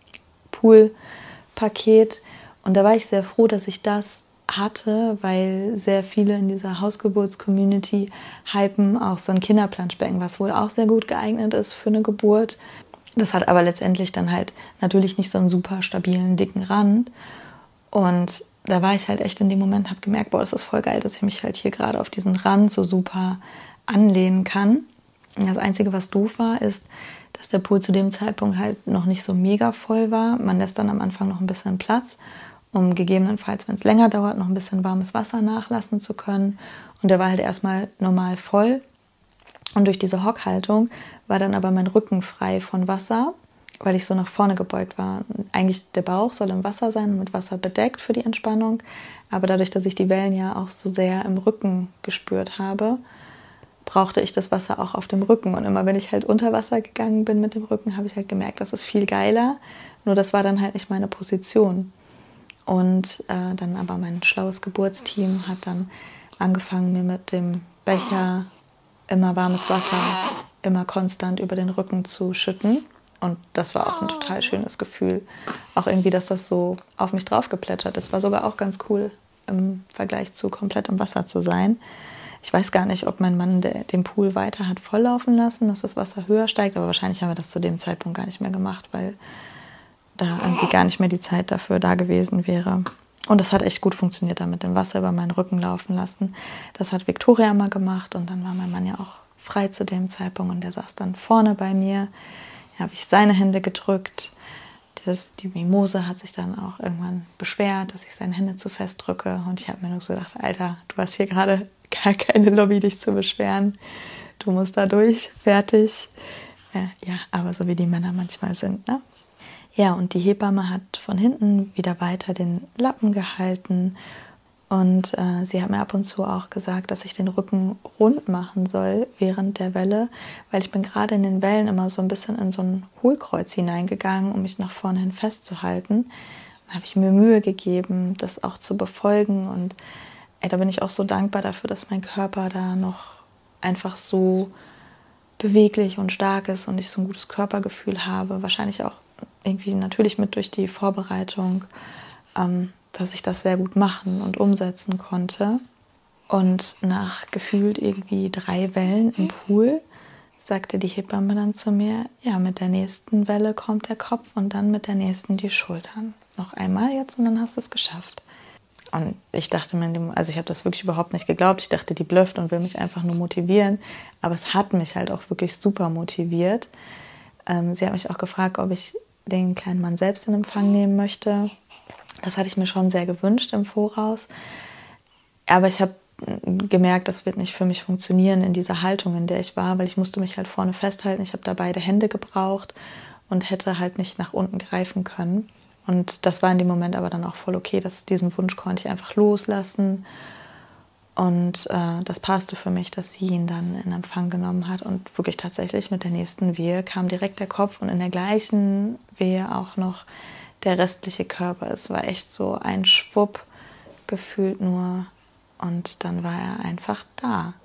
Pool-Paket. Und da war ich sehr froh, dass ich das hatte, weil sehr viele in dieser Hausgeburts-Community hypen auch so ein Kinderplanschbecken, was wohl auch sehr gut geeignet ist für eine Geburt. Das hat aber letztendlich dann halt natürlich nicht so einen super stabilen, dicken Rand. Und da war ich halt echt in dem Moment, habe gemerkt, boah, das ist voll geil, dass ich mich halt hier gerade auf diesen Rand so super anlehnen kann. Und das Einzige, was doof war, ist, dass der Pool zu dem Zeitpunkt halt noch nicht so mega voll war. Man lässt dann am Anfang noch ein bisschen Platz, um gegebenenfalls, wenn es länger dauert, noch ein bisschen warmes Wasser nachlassen zu können. Und der war halt erstmal normal voll. Und durch diese Hockhaltung war dann aber mein Rücken frei von Wasser, weil ich so nach vorne gebeugt war. Eigentlich der Bauch soll im Wasser sein, mit Wasser bedeckt für die Entspannung. Aber dadurch, dass ich die Wellen ja auch so sehr im Rücken gespürt habe, brauchte ich das Wasser auch auf dem Rücken. Und immer wenn ich halt unter Wasser gegangen bin mit dem Rücken, habe ich halt gemerkt, das ist viel geiler. Nur das war dann halt nicht meine Position. Und dann aber mein schlaues Geburtsteam hat dann angefangen, mir mit dem Becher immer warmes Wasser, immer konstant über den Rücken zu schütten. Und das war auch ein total schönes Gefühl. Auch irgendwie, dass das so auf mich drauf geplättert ist. War sogar auch ganz cool im Vergleich zu komplett im Wasser zu sein. Ich weiß gar nicht, ob mein Mann den Pool weiter hat volllaufen lassen, dass das Wasser höher steigt. Aber wahrscheinlich haben wir das zu dem Zeitpunkt gar nicht mehr gemacht, weil da irgendwie gar nicht mehr die Zeit dafür da gewesen wäre. Und das hat echt gut funktioniert, da mit dem Wasser über meinen Rücken laufen lassen. Das hat Victoria mal gemacht und dann war mein Mann ja auch frei zu dem Zeitpunkt und der saß dann vorne bei mir. Da habe ich seine Hände gedrückt. Die Mimose hat sich dann auch irgendwann beschwert, dass ich seine Hände zu fest drücke. Und ich habe mir nur so gedacht, Alter, du hast hier gerade gar keine Lobby, dich zu beschweren. Du musst da durch, fertig. Ja, aber so wie die Männer manchmal sind, ne? Ja, und die Hebamme hat von hinten wieder weiter den Lappen gehalten und sie hat mir ab und zu auch gesagt, dass ich den Rücken rund machen soll während der Welle, weil ich bin gerade in den Wellen immer so ein bisschen in so ein Hohlkreuz hineingegangen, um mich nach vorne hin festzuhalten. Da habe ich mir Mühe gegeben, das auch zu befolgen und da bin ich auch so dankbar dafür, dass mein Körper da noch einfach so beweglich und stark ist und ich so ein gutes Körpergefühl habe. Wahrscheinlich auch irgendwie natürlich mit durch die Vorbereitung, dass ich das sehr gut machen und umsetzen konnte. Und nach gefühlt irgendwie 3 Wellen im Pool sagte die Hebamme dann zu mir, ja, mit der nächsten Welle kommt der Kopf und dann mit der nächsten die Schultern. Noch einmal jetzt und dann hast du es geschafft. Und ich dachte mir, ich habe das wirklich überhaupt nicht geglaubt. Ich dachte, die blufft und will mich einfach nur motivieren. Aber es hat mich halt auch wirklich super motiviert. Sie hat mich auch gefragt, ob ich den kleinen Mann selbst in Empfang nehmen möchte. Das hatte ich mir schon sehr gewünscht im Voraus. Aber ich habe gemerkt, das wird nicht für mich funktionieren in dieser Haltung, in der ich war, weil ich musste mich halt vorne festhalten. Ich habe da beide Hände gebraucht und hätte halt nicht nach unten greifen können. Und das war in dem Moment aber dann auch voll okay. Diesen Wunsch konnte ich einfach loslassen. Und das passte für mich, dass sie ihn dann in Empfang genommen hat. Und wirklich tatsächlich mit der nächsten Wehe kam direkt der Kopf und in der gleichen Wehe auch noch der restliche Körper. Es war echt so ein Schwupp, gefühlt nur. Und dann war er einfach da.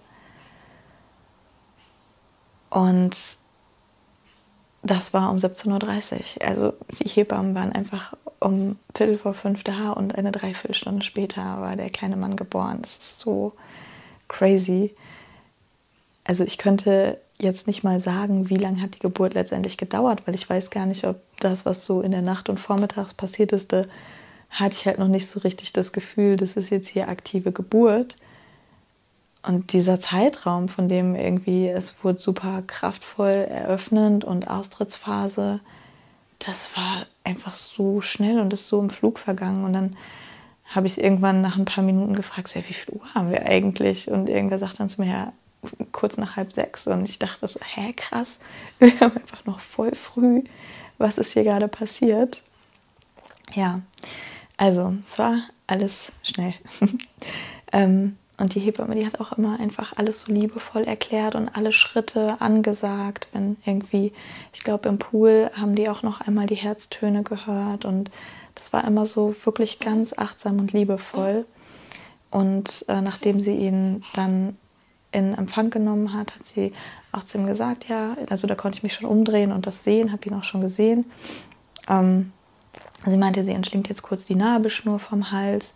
Und das war um 17:30 Uhr. Also die Hebammen waren einfach um 4:45 da und eine Dreiviertelstunde später war der kleine Mann geboren. Das ist so crazy. Also ich könnte jetzt nicht mal sagen, wie lange hat die Geburt letztendlich gedauert, weil ich weiß gar nicht, ob das, was so in der Nacht und vormittags passiert ist, da hatte ich halt noch nicht so richtig das Gefühl, das ist jetzt hier aktive Geburt. Und dieser Zeitraum, von dem irgendwie, es wurde super kraftvoll eröffnend und Austrittsphase, das war einfach so schnell und ist so im Flug vergangen. Und dann habe ich irgendwann nach ein paar Minuten gefragt, ja, wie viel Uhr haben wir eigentlich? Und irgendwer sagt dann zu mir, ja, kurz nach 5:30. Und ich dachte so, hä, krass, wir haben einfach noch voll früh. Was ist hier gerade passiert? Ja, also es war alles schnell. Und die Hebamme, die hat auch immer einfach alles so liebevoll erklärt und alle Schritte angesagt. Wenn irgendwie, ich glaube im Pool haben die auch noch einmal die Herztöne gehört. Und das war immer so wirklich ganz achtsam und liebevoll. Und nachdem sie ihn dann in Empfang genommen hat, hat sie auch zu ihm gesagt, ja, also da konnte ich mich schon umdrehen und das sehen, habe ihn auch schon gesehen. Sie meinte, sie entschlingt jetzt kurz die Nabelschnur vom Hals.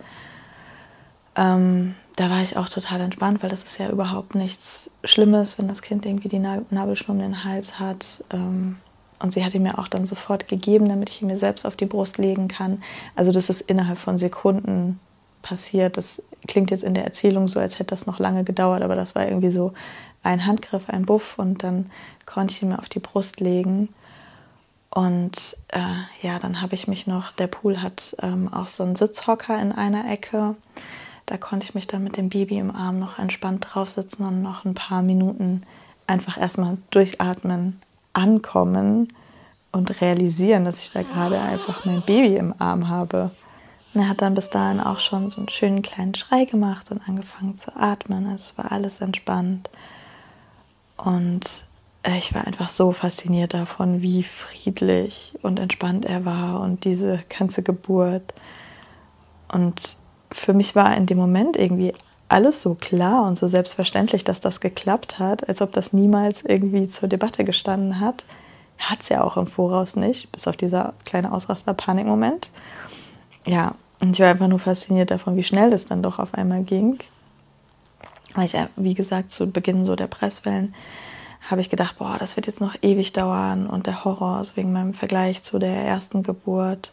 Da war ich auch total entspannt, weil das ist ja überhaupt nichts Schlimmes, wenn das Kind irgendwie die Nabelschnur um den Hals hat. Und sie hat ihn mir auch dann sofort gegeben, damit ich ihn mir selbst auf die Brust legen kann. Also das ist innerhalb von Sekunden passiert. Das klingt jetzt in der Erzählung so, als hätte das noch lange gedauert, aber das war irgendwie so ein Handgriff, ein Buff und dann konnte ich ihn mir auf die Brust legen. Und ja, dann habe ich mich noch, der Pool hat auch so einen Sitzhocker in einer Ecke. Da konnte ich mich dann mit dem Baby im Arm noch entspannt drauf sitzen und noch ein paar Minuten einfach erstmal durchatmen, ankommen und realisieren, dass ich da gerade einfach mein Baby im Arm habe. Und er hat dann bis dahin auch schon so einen schönen kleinen Schrei gemacht und angefangen zu atmen. Es war alles entspannt. Und ich war einfach so fasziniert davon, wie friedlich und entspannt er war und diese ganze Geburt. Und für mich war in dem Moment irgendwie alles so klar und so selbstverständlich, dass das geklappt hat, als ob das niemals irgendwie zur Debatte gestanden hat. Hat es ja auch im Voraus nicht, bis auf dieser kleine Ausraster-Panik-Moment. Ja, und ich war einfach nur fasziniert davon, wie schnell das dann doch auf einmal ging. Weil ich, wie gesagt, zu Beginn so der Presswellen habe ich gedacht, boah, das wird jetzt noch ewig dauern und der Horror, also wegen meinem Vergleich zu der ersten Geburt.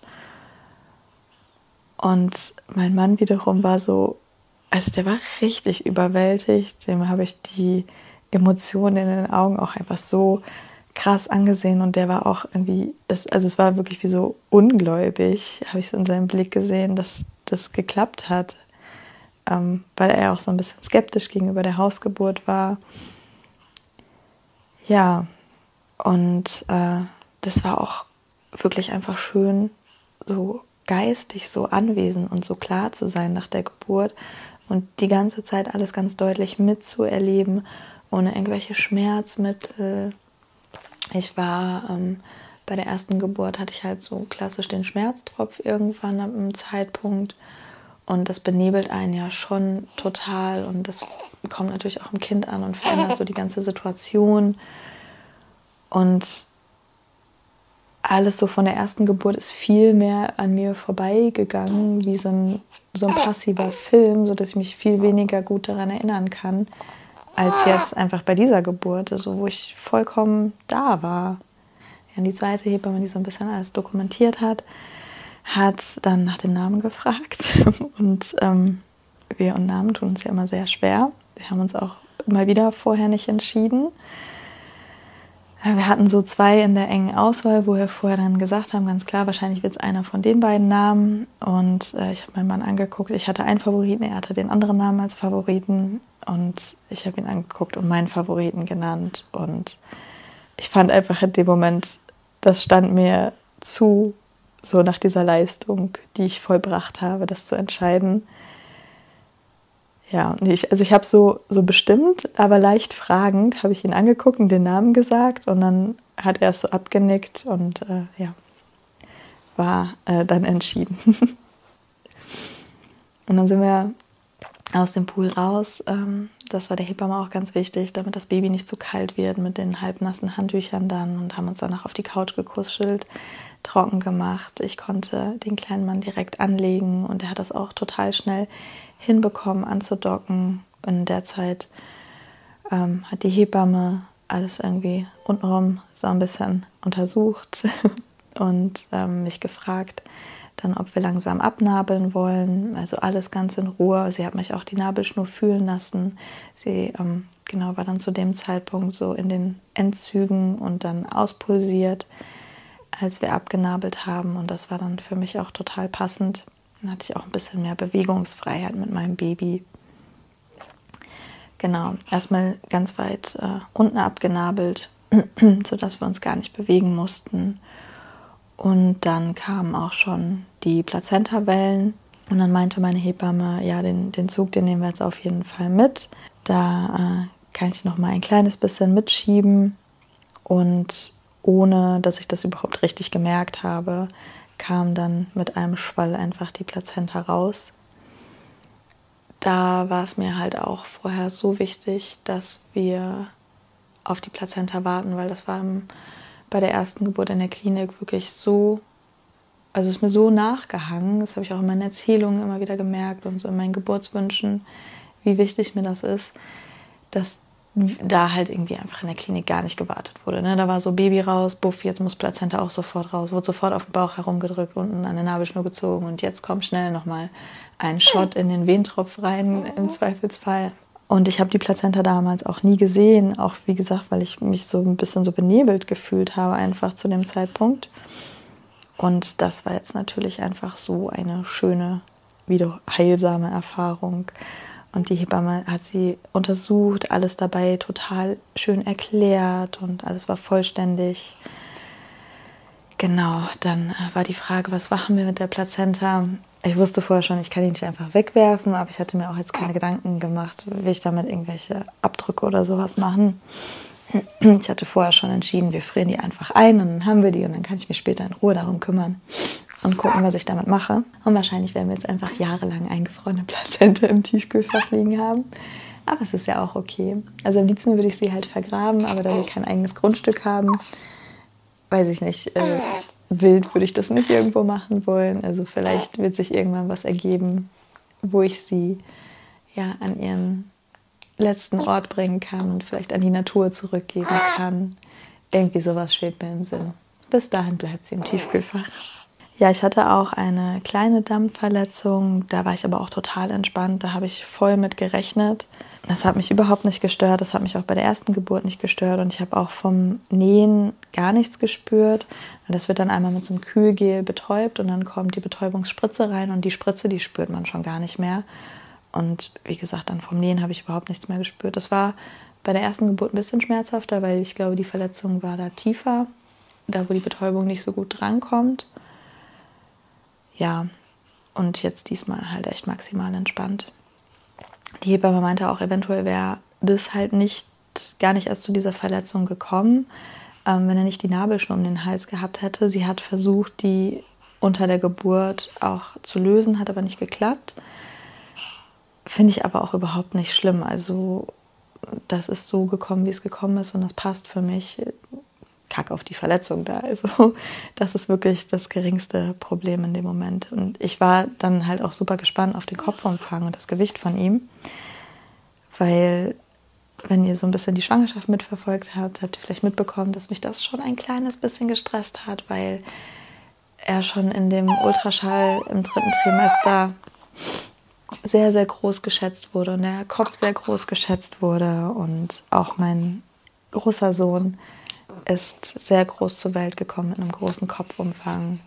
Und mein Mann wiederum war so, also der war richtig überwältigt, dem habe ich die Emotionen in den Augen auch einfach so krass angesehen und der war auch irgendwie, also es war wirklich wie so ungläubig, habe ich so in seinem Blick gesehen, dass das geklappt hat, weil er auch so ein bisschen skeptisch gegenüber der Hausgeburt war. Ja, und das war auch wirklich einfach schön, so geistig so anwesend und so klar zu sein nach der Geburt und die ganze Zeit alles ganz deutlich mitzuerleben, ohne irgendwelche Schmerzmittel. Ich war bei der ersten Geburt, hatte ich halt so klassisch den Schmerztropf irgendwann ab einem Zeitpunkt und das benebelt einen ja schon total und das kommt natürlich auch im Kind an und verändert so die ganze Situation und alles so von der ersten Geburt ist viel mehr an mir vorbeigegangen, wie so ein passiver Film, sodass ich mich viel weniger gut daran erinnern kann, als jetzt einfach bei dieser Geburt, also wo ich vollkommen da war. Ja, die zweite Hebamme, die so ein bisschen alles dokumentiert hat, hat dann nach dem Namen gefragt. Und wir und Namen tun uns ja immer sehr schwer. Wir haben uns auch immer wieder vorher nicht entschieden. Wir hatten so 2 in der engen Auswahl, wo wir vorher dann gesagt haben, ganz klar, wahrscheinlich wird es einer von den beiden Namen. Und ich habe meinen Mann angeguckt. Ich hatte einen Favoriten, er hatte den anderen Namen als Favoriten. Und ich habe ihn angeguckt und meinen Favoriten genannt. Und ich fand einfach in dem Moment, das stand mir zu, so nach dieser Leistung, die ich vollbracht habe, das zu entscheiden. Ja, ich habe so bestimmt, aber leicht fragend, habe ich ihn angeguckt und den Namen gesagt und dann hat er es so abgenickt und ja, war dann entschieden. Und dann sind wir aus dem Pool raus. Das war der Hebamme auch ganz wichtig, damit das Baby nicht zu kalt wird mit den halbnassen Handtüchern dann und haben uns danach auf die Couch gekuschelt, trocken gemacht. Ich konnte den kleinen Mann direkt anlegen und er hat das auch total schnell hinbekommen anzudocken. In der Zeit hat die Hebamme alles irgendwie untenrum so ein bisschen untersucht und mich gefragt, dann ob wir langsam abnabeln wollen, also alles ganz in Ruhe. Sie hat mich auch die Nabelschnur fühlen lassen. Sie war dann zu dem Zeitpunkt so in den Endzügen und dann auspulsiert, als wir abgenabelt haben und das war dann für mich auch total passend. Dann hatte ich auch ein bisschen mehr Bewegungsfreiheit mit meinem Baby. Genau, erstmal ganz weit unten abgenabelt, sodass wir uns gar nicht bewegen mussten. Und dann kamen auch schon die Plazentawellen. Und dann meinte meine Hebamme, ja, den Zug, den nehmen wir jetzt auf jeden Fall mit. Da kann ich noch mal ein kleines bisschen mitschieben. Und ohne, dass ich das überhaupt richtig gemerkt habe, kam dann mit einem Schwall einfach die Plazenta raus. Da war es mir halt auch vorher so wichtig, dass wir auf die Plazenta warten, weil das war bei der ersten Geburt in der Klinik wirklich so, also ist mir so nachgehangen, das habe ich auch in meinen Erzählungen immer wieder gemerkt und so in meinen Geburtswünschen, wie wichtig mir das ist, dass da halt irgendwie einfach in der Klinik gar nicht gewartet wurde. Ne? Da war so Baby raus, buff, jetzt muss Plazenta auch sofort raus, wurde sofort auf den Bauch herumgedrückt, unten an der Nabelschnur gezogen und jetzt kommt schnell nochmal ein Shot in den Wehentropf rein im Zweifelsfall. Und ich habe die Plazenta damals auch nie gesehen, auch wie gesagt, weil ich mich so ein bisschen so benebelt gefühlt habe einfach zu dem Zeitpunkt. Und das war jetzt natürlich einfach so eine schöne, wieder heilsame Erfahrung. Und die Hebamme hat sie untersucht, alles dabei total schön erklärt und alles war vollständig. Genau, dann war die Frage, was machen wir mit der Plazenta? Ich wusste vorher schon, ich kann die nicht einfach wegwerfen, aber ich hatte mir auch jetzt keine Gedanken gemacht, will ich damit irgendwelche Abdrücke oder sowas machen. Ich hatte vorher schon entschieden, wir frieren die einfach ein und dann haben wir die und dann kann ich mich später in Ruhe darum kümmern und gucken, was ich damit mache. Und wahrscheinlich werden wir jetzt einfach jahrelang eingefrorene Plazenta im Tiefkühlfach liegen haben. Aber es ist ja auch okay. Also am liebsten würde ich sie halt vergraben, aber da wir kein eigenes Grundstück haben, weiß ich nicht, wild würde ich das nicht irgendwo machen wollen. Also vielleicht wird sich irgendwann was ergeben, wo ich sie ja an ihren letzten Ort bringen kann und vielleicht an die Natur zurückgeben kann. Irgendwie sowas schwebt mir im Sinn. Bis dahin bleibt sie im Tiefkühlfach. Ja, ich hatte auch eine kleine Dampfverletzung, da war ich aber auch total entspannt, da habe ich voll mit gerechnet. Das hat mich überhaupt nicht gestört, das hat mich auch bei der ersten Geburt nicht gestört und ich habe auch vom Nähen gar nichts gespürt. Und das wird dann einmal mit so einem Kühlgel betäubt und dann kommt die Betäubungsspritze rein und die Spritze, die spürt man schon gar nicht mehr. Und wie gesagt, dann vom Nähen habe ich überhaupt nichts mehr gespürt. Das war bei der ersten Geburt ein bisschen schmerzhafter, weil ich glaube, die Verletzung war da tiefer, da wo die Betäubung nicht so gut drankommt. Ja, und jetzt diesmal halt echt maximal entspannt. Die Hebamme meinte auch, eventuell wäre das halt gar nicht erst zu dieser Verletzung gekommen, wenn er nicht die Nabelschnur um den Hals gehabt hätte. Sie hat versucht, die unter der Geburt auch zu lösen, hat aber nicht geklappt. Finde ich aber auch überhaupt nicht schlimm. Also das ist so gekommen, wie es gekommen ist und das passt für mich. Kack auf die Verletzung da. Also das ist wirklich das geringste Problem in dem Moment. Und ich war dann halt auch super gespannt auf den Kopfumfang und das Gewicht von ihm. Weil, wenn ihr so ein bisschen die Schwangerschaft mitverfolgt habt, habt ihr vielleicht mitbekommen, dass mich das schon ein kleines bisschen gestresst hat, weil er schon in dem Ultraschall im 3. Trimester sehr, sehr groß geschätzt wurde und der Kopf sehr groß geschätzt wurde. Und auch mein großer Sohn ist sehr groß zur Welt gekommen mit einem großen Kopfumfang.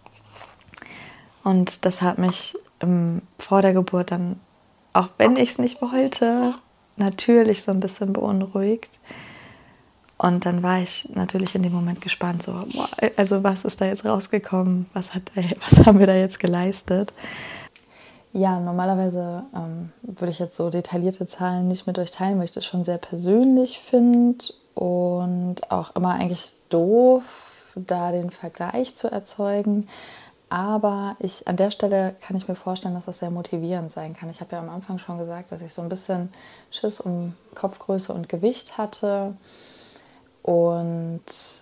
Und das hat mich vor der Geburt dann, auch wenn ich es nicht wollte, natürlich so ein bisschen beunruhigt. Und dann war ich natürlich in dem Moment gespannt, so, boah, also was ist da jetzt rausgekommen? Was haben wir da jetzt geleistet? Ja, normalerweise würde ich jetzt so detaillierte Zahlen nicht mit euch teilen, weil ich das schon sehr persönlich finde und auch immer eigentlich doof, da den Vergleich zu erzeugen. Aber an der Stelle kann ich mir vorstellen, dass das sehr motivierend sein kann. Ich habe ja am Anfang schon gesagt, dass ich so ein bisschen Schiss um Kopfgröße und Gewicht hatte. Und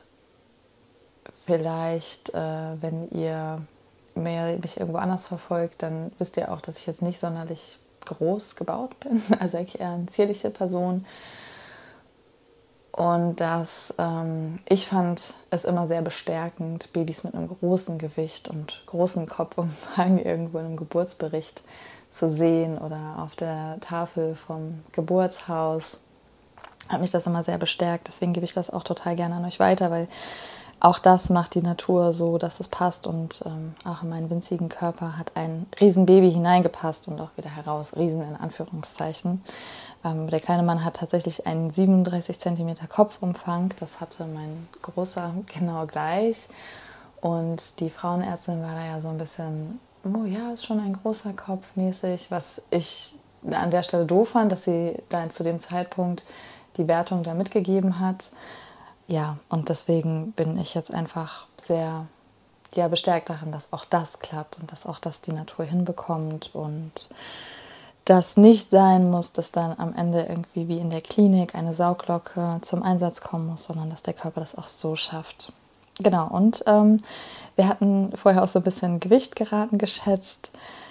vielleicht, wenn ihr mich irgendwo anders verfolgt, dann wisst ihr auch, dass ich jetzt nicht sonderlich groß gebaut bin. Also eigentlich eher eine zierliche Person. Und ich fand es immer sehr bestärkend, Babys mit einem großen Gewicht und großen Kopfumfang irgendwo in einem Geburtsbericht zu sehen oder auf der Tafel vom Geburtshaus. Hat mich das immer sehr bestärkt. Deswegen gebe ich das auch total gerne an euch weiter, weil auch das macht die Natur so, dass es passt. Und auch in meinen winzigen Körper hat ein Riesenbaby hineingepasst und auch wieder heraus. Riesen in Anführungszeichen. Der kleine Mann hat tatsächlich einen 37 cm Kopfumfang. Das hatte mein Großer genau gleich. Und die Frauenärztin war da ja so ein bisschen, oh ja, ist schon ein großer Kopf mäßig, was ich an der Stelle doof fand, dass sie dann zu dem Zeitpunkt die Wertung da mitgegeben hat. Ja, und deswegen bin ich jetzt einfach sehr bestärkt darin, dass auch das klappt und dass auch das die Natur hinbekommt und das nicht sein muss, dass dann am Ende irgendwie wie in der Klinik eine Sauglocke zum Einsatz kommen muss, sondern dass der Körper das auch so schafft. Genau, und wir hatten vorher auch so ein bisschen Gewicht geraten geschätzt.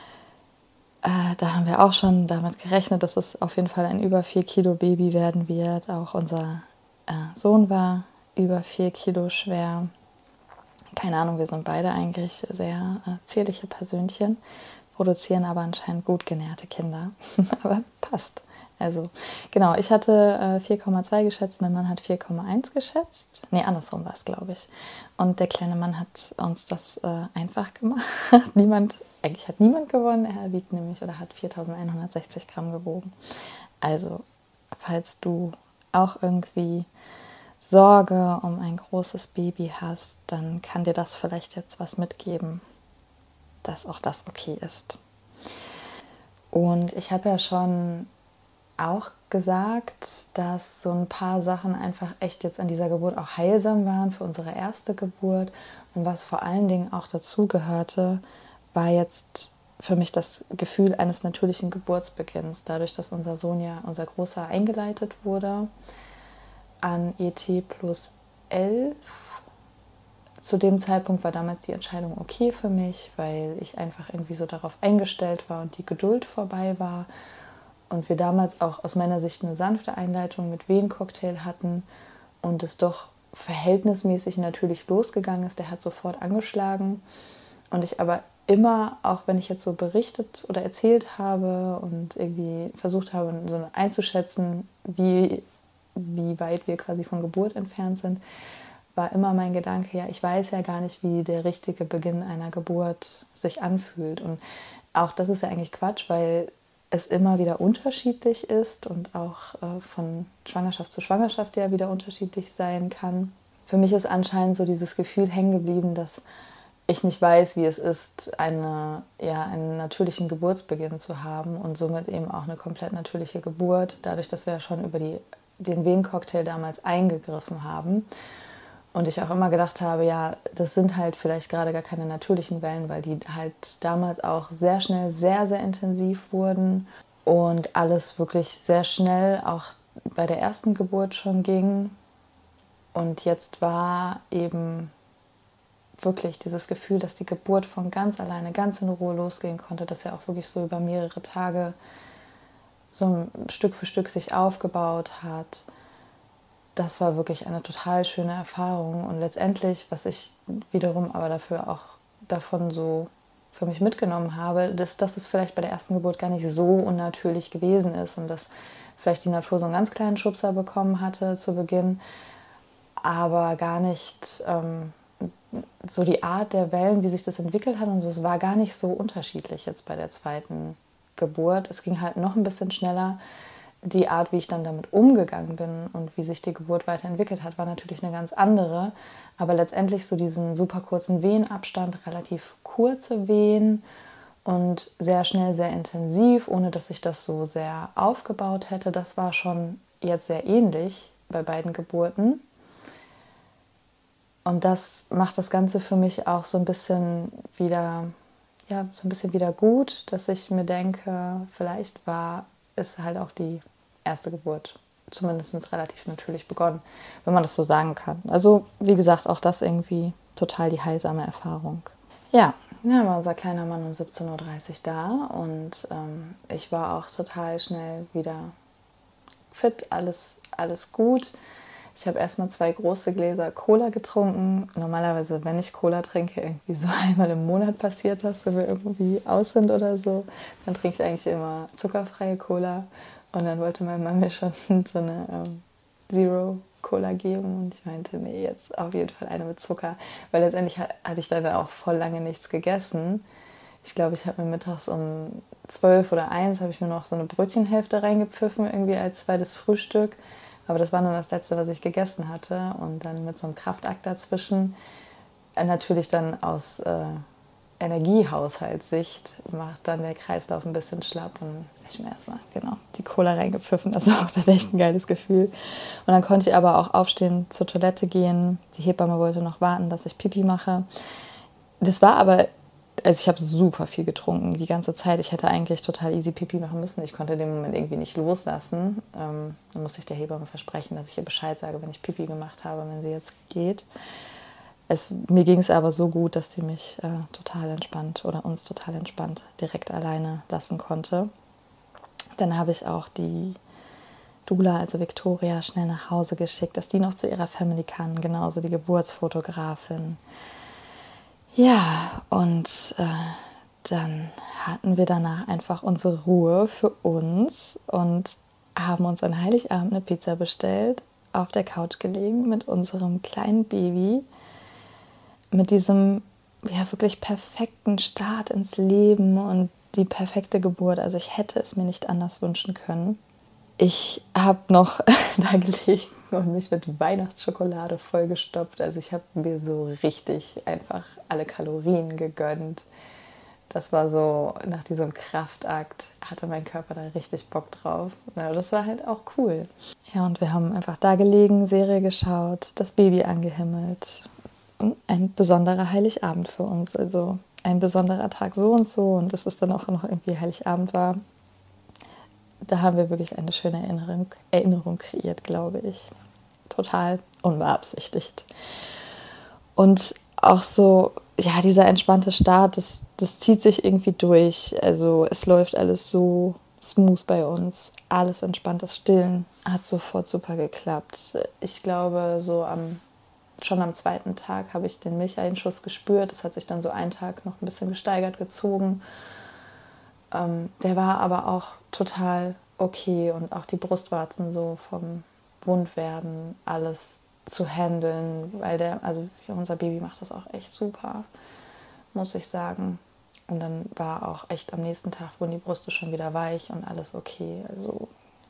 Da haben wir auch schon damit gerechnet, dass es auf jeden Fall ein über 4 Kilo Baby werden wird. Auch unser Sohn war über 4 Kilo schwer. Keine Ahnung, wir sind beide eigentlich sehr zierliche Persönchen, produzieren aber anscheinend gut genährte Kinder. Aber passt. Also genau, ich hatte 4,2 geschätzt, mein Mann hat 4,1 geschätzt. Nee, andersrum war es, glaube ich. Und der kleine Mann hat uns das einfach gemacht. Eigentlich hat niemand gewonnen. Er wiegt nämlich oder hat 4.160 Gramm gewogen. Also, falls du auch irgendwie Sorge um ein großes Baby hast, dann kann dir das vielleicht jetzt was mitgeben, dass auch das okay ist. Und ich habe ja schon auch gesagt, dass so ein paar Sachen einfach echt jetzt an dieser Geburt auch heilsam waren für unsere erste Geburt. Und was vor allen Dingen auch dazu gehörte, war jetzt für mich das Gefühl eines natürlichen Geburtsbeginns. Dadurch, dass unser Sohn ja, unser Großer, eingeleitet wurde an ET+11. Zu dem Zeitpunkt war damals die Entscheidung okay für mich, weil ich einfach irgendwie so darauf eingestellt war und die Geduld vorbei war. Und wir damals auch aus meiner Sicht eine sanfte Einleitung mit Wehencocktail hatten und es doch verhältnismäßig natürlich losgegangen ist. Der hat sofort angeschlagen. Und ich aber immer, auch wenn ich jetzt so berichtet oder erzählt habe und irgendwie versucht habe, so einzuschätzen, wie weit wir quasi von Geburt entfernt sind, war immer mein Gedanke, ja, ich weiß ja gar nicht, wie der richtige Beginn einer Geburt sich anfühlt. Und auch das ist ja eigentlich Quatsch, weil es immer wieder unterschiedlich ist und auch von Schwangerschaft zu Schwangerschaft ja wieder unterschiedlich sein kann. Für mich ist anscheinend so dieses Gefühl hängen geblieben, dass ich nicht weiß, wie es ist, einen natürlichen Geburtsbeginn zu haben und somit eben auch eine komplett natürliche Geburt, dadurch, dass wir ja schon über den Wehencocktail damals eingegriffen haben. Und ich auch immer gedacht habe, ja, das sind halt vielleicht gerade gar keine natürlichen Wellen, weil die halt damals auch sehr schnell sehr, sehr intensiv wurden und alles wirklich sehr schnell auch bei der ersten Geburt schon ging. Und jetzt war eben wirklich dieses Gefühl, dass die Geburt von ganz alleine, ganz in Ruhe losgehen konnte, dass er auch wirklich so über mehrere Tage so Stück für Stück sich aufgebaut hat. Das war wirklich eine total schöne Erfahrung. Und letztendlich, was ich wiederum aber dafür auch davon so für mich mitgenommen habe, dass es vielleicht bei der ersten Geburt gar nicht so unnatürlich gewesen ist und dass vielleicht die Natur so einen ganz kleinen Schubser bekommen hatte zu Beginn, aber gar nicht so die Art der Wellen, wie sich das entwickelt hat und so, es war gar nicht so unterschiedlich jetzt bei der zweiten Geburt. Es ging halt noch ein bisschen schneller. Die Art, wie ich dann damit umgegangen bin und wie sich die Geburt weiterentwickelt hat, war natürlich eine ganz andere. Aber letztendlich so diesen super kurzen Wehenabstand, relativ kurze Wehen und sehr schnell, sehr intensiv, ohne dass sich das so sehr aufgebaut hätte, das war schon jetzt sehr ähnlich bei beiden Geburten. Und das macht das Ganze für mich auch so ein bisschen wieder gut, dass ich mir denke, vielleicht ist halt auch die erste Geburt zumindest relativ natürlich begonnen, wenn man das so sagen kann. Also wie gesagt, auch das irgendwie total die heilsame Erfahrung. Ja, war unser kleiner Mann um 17.30 Uhr da und ich war auch total schnell wieder fit, alles gut. Ich habe erstmal 2 große Gläser Cola getrunken. Normalerweise, wenn ich Cola trinke, irgendwie so einmal im Monat passiert das, wenn wir irgendwie aus sind oder so, dann trinke ich eigentlich immer zuckerfreie Cola. Und dann wollte mein Mann mir schon so eine Zero-Cola geben. Und ich meinte, nee, jetzt auf jeden Fall eine mit Zucker. Weil letztendlich hatte ich dann auch voll lange nichts gegessen. Ich glaube, ich habe mir mittags um 12 oder 1 habe ich mir noch so eine Brötchenhälfte reingepfiffen, irgendwie als zweites Frühstück. Aber das war nur das Letzte, was ich gegessen hatte. Und dann mit so einem Kraftakt dazwischen. Natürlich dann aus Energiehaushaltssicht macht dann der Kreislauf ein bisschen schlapp und ich mir erstmal die Cola reingepfiffen. Das war auch dann echt ein geiles Gefühl. Und dann konnte ich aber auch aufstehen, zur Toilette gehen. Die Hebamme wollte noch warten, dass ich Pipi mache. Das war aber, also ich habe super viel getrunken die ganze Zeit. Ich hätte eigentlich total easy Pipi machen müssen. Ich konnte den Moment irgendwie nicht loslassen. Dann musste ich der Hebamme versprechen, dass ich ihr Bescheid sage, wenn ich Pipi gemacht habe, wenn sie jetzt geht. Mir ging es aber so gut, dass sie mich total entspannt oder uns total entspannt direkt alleine lassen konnte. Dann habe ich auch die Doula, also Victoria, schnell nach Hause geschickt, dass die noch zu ihrer Family kann, genauso die Geburtsfotografin. Ja, und dann hatten wir danach einfach unsere Ruhe für uns und haben uns an Heiligabend eine Pizza bestellt, auf der Couch gelegen mit unserem kleinen Baby, mit diesem wirklich perfekten Start ins Leben und die perfekte Geburt. Also ich hätte es mir nicht anders wünschen können. Ich habe noch da gelegen und mich mit Weihnachtsschokolade vollgestopft. Also ich habe mir so richtig einfach alle Kalorien gegönnt. Das war so, nach diesem Kraftakt hatte mein Körper da richtig Bock drauf. Ja, das war halt auch cool. Ja, und wir haben einfach da gelegen, Serie geschaut, das Baby angehimmelt. Ein besonderer Heiligabend für uns, also ein besonderer Tag so und so und dass es dann auch noch irgendwie Heiligabend war. Da haben wir wirklich eine schöne Erinnerung kreiert, glaube ich. Total unbeabsichtigt. Und auch so, ja, dieser entspannte Start, das zieht sich irgendwie durch. Also es läuft alles so smooth bei uns, alles entspannt. Das Stillen hat sofort super geklappt. Ich glaube, schon am zweiten Tag habe ich den Milcheinschuss gespürt. Das hat sich dann so einen Tag noch ein bisschen gesteigert gezogen. Der war aber auch total okay und auch die Brustwarzen so vom Wundwerden, alles zu handeln, weil unser Baby macht das auch echt super, muss ich sagen. Und dann war auch echt am nächsten Tag wurden die Brüste schon wieder weich und alles okay. Also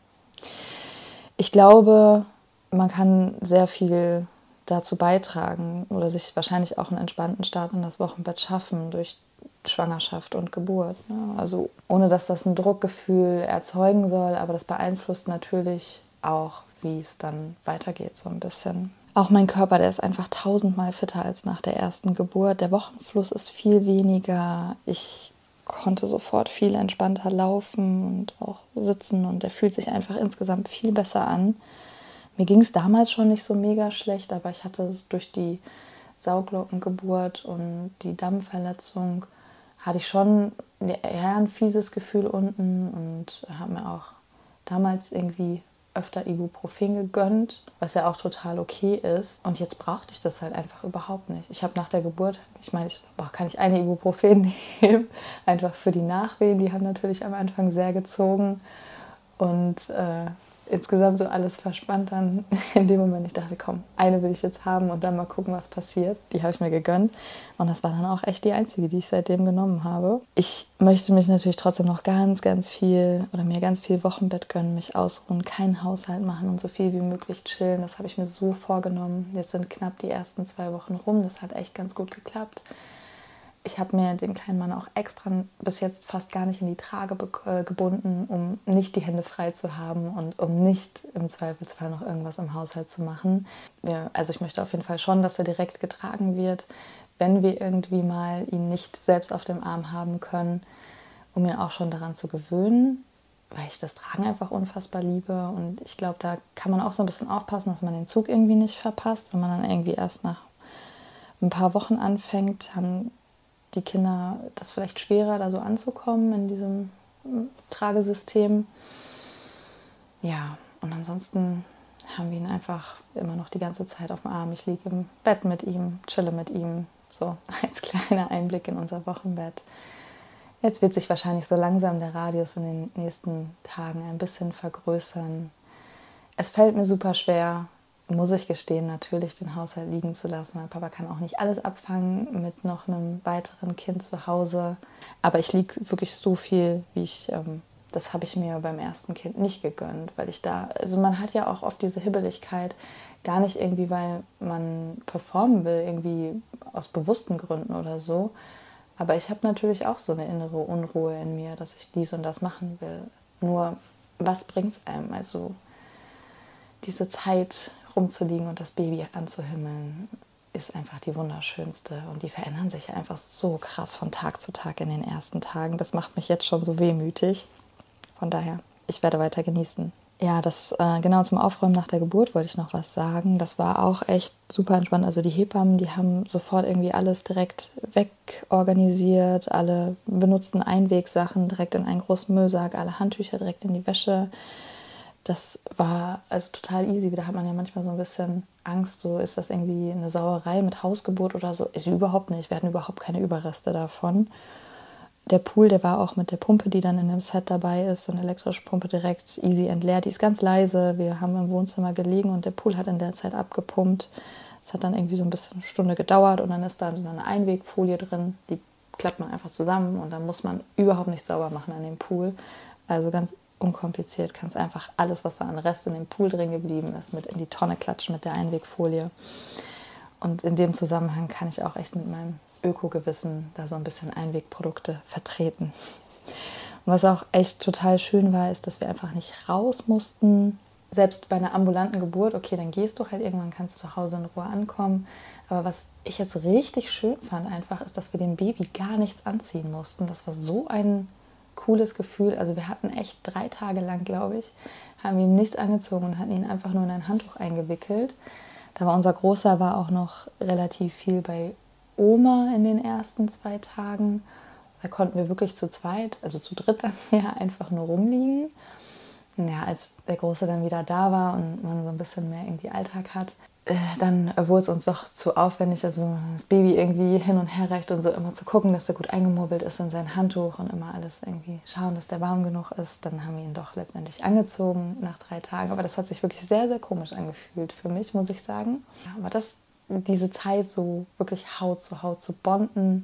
ich glaube, man kann sehr viel dazu beitragen oder sich wahrscheinlich auch einen entspannten Start in das Wochenbett schaffen durch Schwangerschaft und Geburt. Ne? Also ohne, dass das ein Druckgefühl erzeugen soll, aber das beeinflusst natürlich auch, wie es dann weitergeht so ein bisschen. Auch mein Körper, der ist einfach 1000-mal fitter als nach der ersten Geburt. Der Wochenfluss ist viel weniger. Ich konnte sofort viel entspannter laufen und auch sitzen und der fühlt sich einfach insgesamt viel besser an. Mir ging es damals schon nicht so mega schlecht, aber ich hatte durch die Sauglockengeburt und die Dammverletzung hatte ich schon eher ein fieses Gefühl unten und habe mir auch damals irgendwie öfter Ibuprofen gegönnt, was ja auch total okay ist. Und jetzt brauchte ich das halt einfach überhaupt nicht. Ich habe nach der Geburt, kann ich eine Ibuprofen nehmen, einfach für die Nachwehen. Die haben natürlich am Anfang sehr gezogen und insgesamt so alles verspannt dann in dem Moment. Ich dachte, komm, eine will ich jetzt haben und dann mal gucken, was passiert. Die habe ich mir gegönnt und das war dann auch echt die einzige, die ich seitdem genommen habe. Ich möchte mich natürlich trotzdem noch ganz, ganz viel oder mir ganz viel Wochenbett gönnen, mich ausruhen, keinen Haushalt machen und so viel wie möglich chillen. Das habe ich mir so vorgenommen. Jetzt sind knapp die ersten 2 Wochen rum. Das hat echt ganz gut geklappt. Ich habe mir den kleinen Mann auch extra bis jetzt fast gar nicht in die Trage gebunden, um nicht die Hände frei zu haben und um nicht im Zweifelsfall noch irgendwas im Haushalt zu machen. Ja, also ich möchte auf jeden Fall schon, dass er direkt getragen wird, wenn wir irgendwie mal ihn nicht selbst auf dem Arm haben können, um ihn auch schon daran zu gewöhnen, weil ich das Tragen einfach unfassbar liebe. Und ich glaube, da kann man auch so ein bisschen aufpassen, dass man den Zug irgendwie nicht verpasst. Wenn man dann irgendwie erst nach ein paar Wochen anfängt, haben die Kinder das vielleicht schwerer, da so anzukommen in diesem Tragesystem. Ja, und ansonsten haben wir ihn einfach immer noch die ganze Zeit auf dem Arm. Ich liege im Bett mit ihm, chille mit ihm. So als kleiner Einblick in unser Wochenbett. Jetzt wird sich wahrscheinlich so langsam der Radius in den nächsten Tagen ein bisschen vergrößern. Es fällt mir super schwer, muss ich gestehen, natürlich den Haushalt liegen zu lassen. Mein Papa kann auch nicht alles abfangen mit noch einem weiteren Kind zu Hause. Aber ich liege wirklich so viel, wie ich Das habe ich mir beim ersten Kind nicht gegönnt, weil ich da, also man hat ja auch oft diese Hibbeligkeit, gar nicht irgendwie, weil man performen will, irgendwie aus bewussten Gründen oder so. Aber ich habe natürlich auch so eine innere Unruhe in mir, dass ich dies und das machen will. Nur, was bringt es einem? Also diese Zeit rumzuliegen und das Baby anzuhimmeln, ist einfach die wunderschönste. Und die verändern sich ja einfach so krass von Tag zu Tag in den ersten Tagen. Das macht mich jetzt schon so wehmütig. Von daher, ich werde weiter genießen. Ja, das genau zum Aufräumen nach der Geburt wollte ich noch was sagen. Das war auch echt super entspannt. Also die Hebammen, die haben sofort irgendwie alles direkt wegorganisiert, alle benutzten Einwegsachen direkt in einen großen Müllsack, alle Handtücher direkt in die Wäsche. Das war also total easy. Da hat man ja manchmal so ein bisschen Angst, so ist das irgendwie eine Sauerei mit Hausgeburt oder so. Ist überhaupt nicht. Wir hatten überhaupt keine Überreste davon. Der Pool, der war auch mit der Pumpe, die dann in dem Set dabei ist, so eine elektrische Pumpe direkt easy entleert. Die ist ganz leise. Wir haben im Wohnzimmer gelegen und der Pool hat in der Zeit abgepumpt. Es hat dann irgendwie so ein bisschen eine Stunde gedauert und dann ist da so eine Einwegfolie drin. Die klappt man einfach zusammen und dann muss man überhaupt nichts sauber machen an dem Pool. Also ganz unkompliziert, kannst einfach alles, was da an Rest in dem Pool drin geblieben ist, mit in die Tonne klatschen mit der Einwegfolie. Und in dem Zusammenhang kann ich auch echt mit meinem Öko-Gewissen da so ein bisschen Einwegprodukte vertreten. Und was auch echt total schön war, ist, dass wir einfach nicht raus mussten. Selbst bei einer ambulanten Geburt, okay, dann gehst du halt irgendwann, kannst zu Hause in Ruhe ankommen. Aber was ich jetzt richtig schön fand einfach, ist, dass wir dem Baby gar nichts anziehen mussten. Das war so ein cooles Gefühl. Also wir hatten echt 3 Tage lang, glaube ich, haben ihm nichts angezogen und hatten ihn einfach nur in ein Handtuch eingewickelt. Da war unser Großer war auch noch relativ viel bei Oma in den ersten 2 Tagen. Da konnten wir wirklich zu zweit, also zu dritt dann ja, einfach nur rumliegen. Ja, als der Große dann wieder da war und man so ein bisschen mehr irgendwie Alltag hat, dann wurde es uns doch zu aufwendig, also wenn man das Baby irgendwie hin und her reicht und so immer zu gucken, dass der gut eingemurbelt ist in sein Handtuch und immer alles irgendwie schauen, dass der warm genug ist. Dann haben wir ihn doch letztendlich angezogen nach 3 Tagen. Aber das hat sich wirklich sehr, sehr komisch angefühlt für mich, muss ich sagen. Ja, aber diese Zeit so wirklich Haut zu bonden,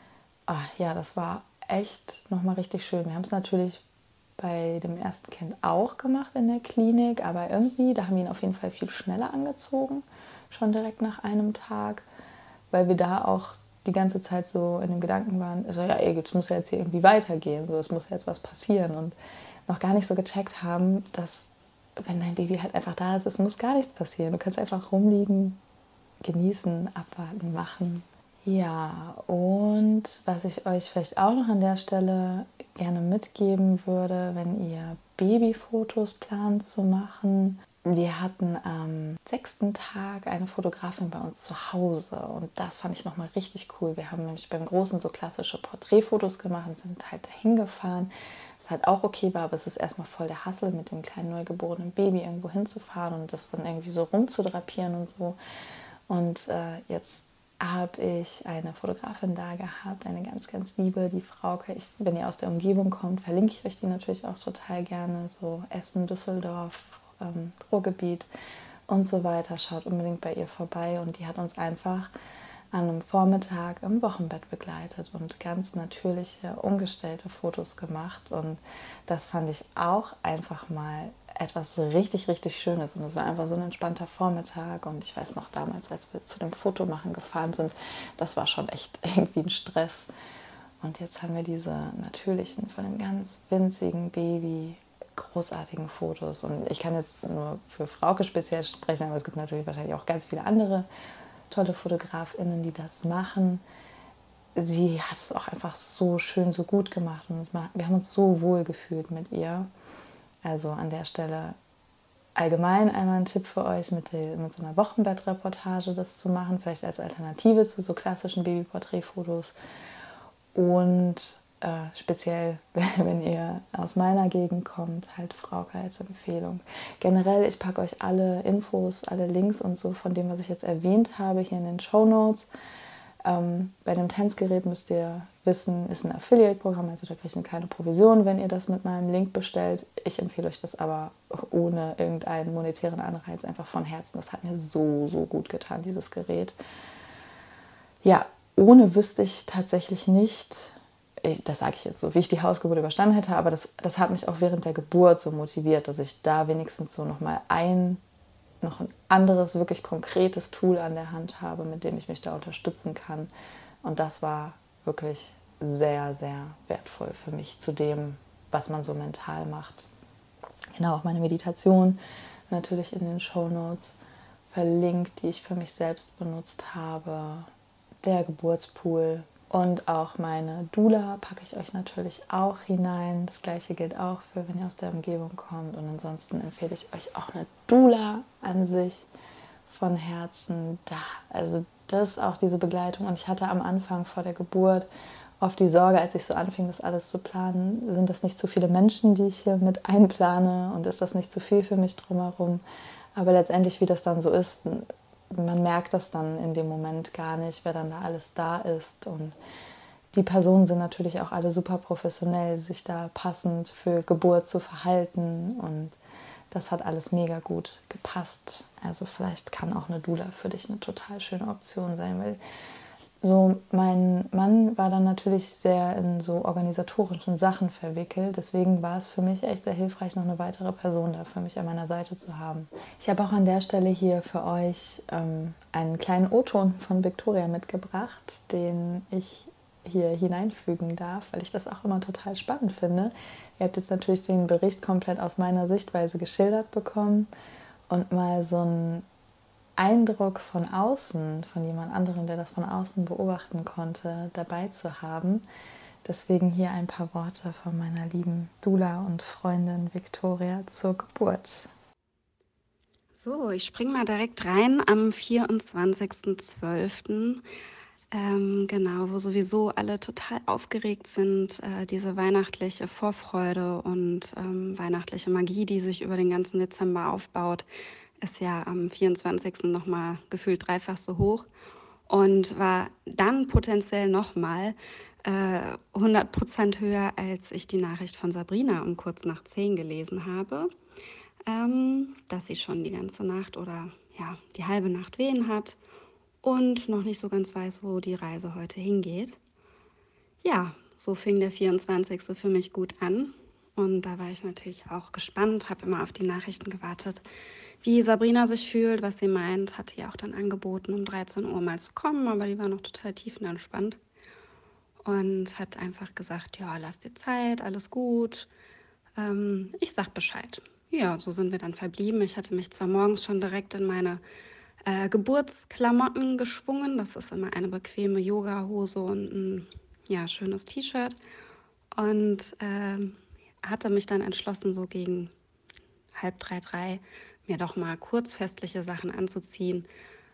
ja, das war echt nochmal richtig schön. Wir haben es natürlich bei dem ersten Kind auch gemacht in der Klinik, aber irgendwie, da haben wir ihn auf jeden Fall viel schneller angezogen, schon direkt nach einem Tag, weil wir da auch die ganze Zeit so in dem Gedanken waren, also ja, jetzt muss ja jetzt hier irgendwie weitergehen, so, es muss ja jetzt was passieren und noch gar nicht so gecheckt haben, dass wenn dein Baby halt einfach da ist, es muss gar nichts passieren. Du kannst einfach rumliegen, genießen, abwarten, machen. Ja, und was ich euch vielleicht auch noch an der Stelle gerne mitgeben würde, wenn ihr Babyfotos plant zu machen. Wir hatten am 6. Tag eine Fotografin bei uns zu Hause und das fand ich nochmal richtig cool. Wir haben nämlich beim Großen so klassische Porträtfotos gemacht und sind halt dahin gefahren. Was halt auch okay war, aber es ist erstmal voll der Hassel, mit dem kleinen neugeborenen Baby irgendwo hinzufahren und das dann irgendwie so rumzudrapieren und so. Und jetzt habe ich eine Fotografin da gehabt, eine ganz, ganz liebe, die Frauke. Wenn ihr aus der Umgebung kommt, verlinke ich euch die natürlich auch total gerne. So Essen, Düsseldorf, Ruhrgebiet und so weiter. Schaut unbedingt bei ihr vorbei. Und die hat uns einfach an einem Vormittag im Wochenbett begleitet und ganz natürliche, ungestellte Fotos gemacht. Und das fand ich auch einfach mal etwas richtig, richtig Schönes. Und es war einfach so ein entspannter Vormittag. Und ich weiß noch damals, als wir zu dem Fotomachen gefahren sind, das war schon echt irgendwie ein Stress. Und jetzt haben wir diese natürlichen, von einem ganz winzigen Baby, großartigen Fotos. Und ich kann jetzt nur für Frauke speziell sprechen, aber es gibt natürlich wahrscheinlich auch ganz viele andere tolle FotografInnen, die das machen. Sie hat es auch einfach so schön, so gut gemacht. Und wir haben uns so wohl gefühlt mit ihr. Also an der Stelle allgemein einmal ein Tipp für euch, mit so einer Wochenbettreportage das zu machen, vielleicht als Alternative zu so klassischen Babyporträtfotos. Und speziell, wenn ihr aus meiner Gegend kommt, halt Frauke als Empfehlung. Generell, ich packe euch alle Infos, alle Links und so von dem, was ich jetzt erwähnt habe, hier in den Shownotes. Bei dem Tanzgerät müsst ihr wissen, ist ein Affiliate-Programm, also da kriegt ihr keine Provision, wenn ihr das mit meinem Link bestellt. Ich empfehle euch das aber ohne irgendeinen monetären Anreiz, einfach von Herzen. Das hat mir so, so gut getan, dieses Gerät. Ja, ohne wüsste ich tatsächlich nicht, das sage ich jetzt so, wie ich die Hausgeburt überstanden hätte, aber das hat mich auch während der Geburt so motiviert, dass ich da wenigstens so noch ein anderes, wirklich konkretes Tool an der Hand habe, mit dem ich mich da unterstützen kann. Und das war wirklich sehr, sehr wertvoll für mich zu dem, was man so mental macht. Genau, auch meine Meditation natürlich in den Shownotes verlinkt, die ich für mich selbst benutzt habe. Der Geburtspool und auch meine Doula packe ich euch natürlich auch hinein. Das gleiche gilt auch für, wenn ihr aus der Umgebung kommt. Und ansonsten empfehle ich euch auch eine Doula an sich von Herzen. Also das auch diese Begleitung. Und ich hatte am Anfang vor der Geburt oft die Sorge, als ich so anfing, das alles zu planen, sind das nicht zu viele Menschen, die ich hier mit einplane und ist das nicht zu viel für mich drumherum. Aber letztendlich, wie das dann so ist, man merkt das dann in dem Moment gar nicht, wer dann da alles da ist. Und die Personen sind natürlich auch alle super professionell, sich da passend für Geburt zu verhalten. Und das hat alles mega gut gepasst. Also vielleicht kann auch eine Doula für dich eine total schöne Option sein, weil so, mein Mann war dann natürlich sehr in so organisatorischen Sachen verwickelt. Deswegen war es für mich echt sehr hilfreich, noch eine weitere Person da für mich an meiner Seite zu haben. Ich habe auch an der Stelle hier für euch einen kleinen O-Ton von Victoria mitgebracht, den ich hier hineinfügen darf, weil ich das auch immer total spannend finde. Ihr habt jetzt natürlich den Bericht komplett aus meiner Sichtweise geschildert bekommen und mal so ein Eindruck von außen, von jemand anderem, der das von außen beobachten konnte, dabei zu haben. Deswegen hier ein paar Worte von meiner lieben Doula und Freundin Victoria zur Geburt. So, ich springe mal direkt rein am 24.12. Genau, wo sowieso alle total aufgeregt sind, diese weihnachtliche Vorfreude und weihnachtliche Magie, die sich über den ganzen Dezember aufbaut, ist ja am 24. nochmal gefühlt dreifach so hoch und war dann potenziell nochmal 100% höher, als ich die Nachricht von Sabrina um kurz nach 10 gelesen habe, dass sie schon die ganze Nacht oder ja, die halbe Nacht Wehen hat und noch nicht so ganz weiß, wo die Reise heute hingeht. Ja, so fing der 24. für mich gut an. Und da war ich natürlich auch gespannt, habe immer auf die Nachrichten gewartet, wie Sabrina sich fühlt, was sie meint. Hatte ja auch dann angeboten, um 13 Uhr mal zu kommen, aber die war noch total tiefenentspannt. Und hat einfach gesagt, ja, lass dir Zeit, alles gut. Ich sag Bescheid. Ja, so sind wir dann verblieben. Ich hatte mich zwar morgens schon direkt in meine Geburtsklamotten geschwungen. Das ist immer eine bequeme Yoga-Hose und ein ja, schönes T-Shirt. Und hatte mich dann entschlossen, so gegen 2:30, mir doch mal kurz festliche Sachen anzuziehen.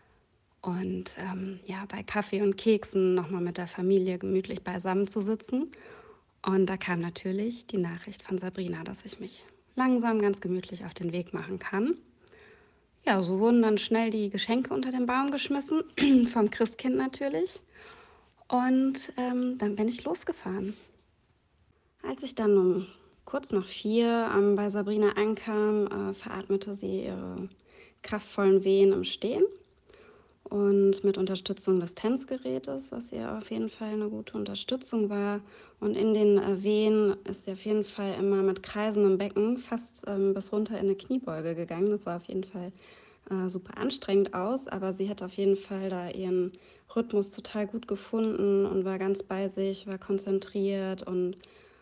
Und ja, bei Kaffee und Keksen nochmal mit der Familie gemütlich beisammen zu sitzen. Und da kam natürlich die Nachricht von Sabrina, dass ich mich langsam ganz gemütlich auf den Weg machen kann. Ja, so wurden dann schnell die Geschenke unter den Baum geschmissen, vom Christkind natürlich. Und dann bin ich losgefahren. Als ich dann um kurz nach 4 bei Sabrina ankam, veratmete sie ihre kraftvollen Wehen im Stehen und mit Unterstützung des TENS-Gerätes, was ihr auf jeden Fall eine gute Unterstützung war. Und in den Wehen ist sie auf jeden Fall immer mit kreisendem Becken fast bis runter in eine Kniebeuge gegangen. Das sah auf jeden Fall super anstrengend aus, aber sie hat auf jeden Fall da ihren Rhythmus total gut gefunden und war ganz bei sich, war konzentriert und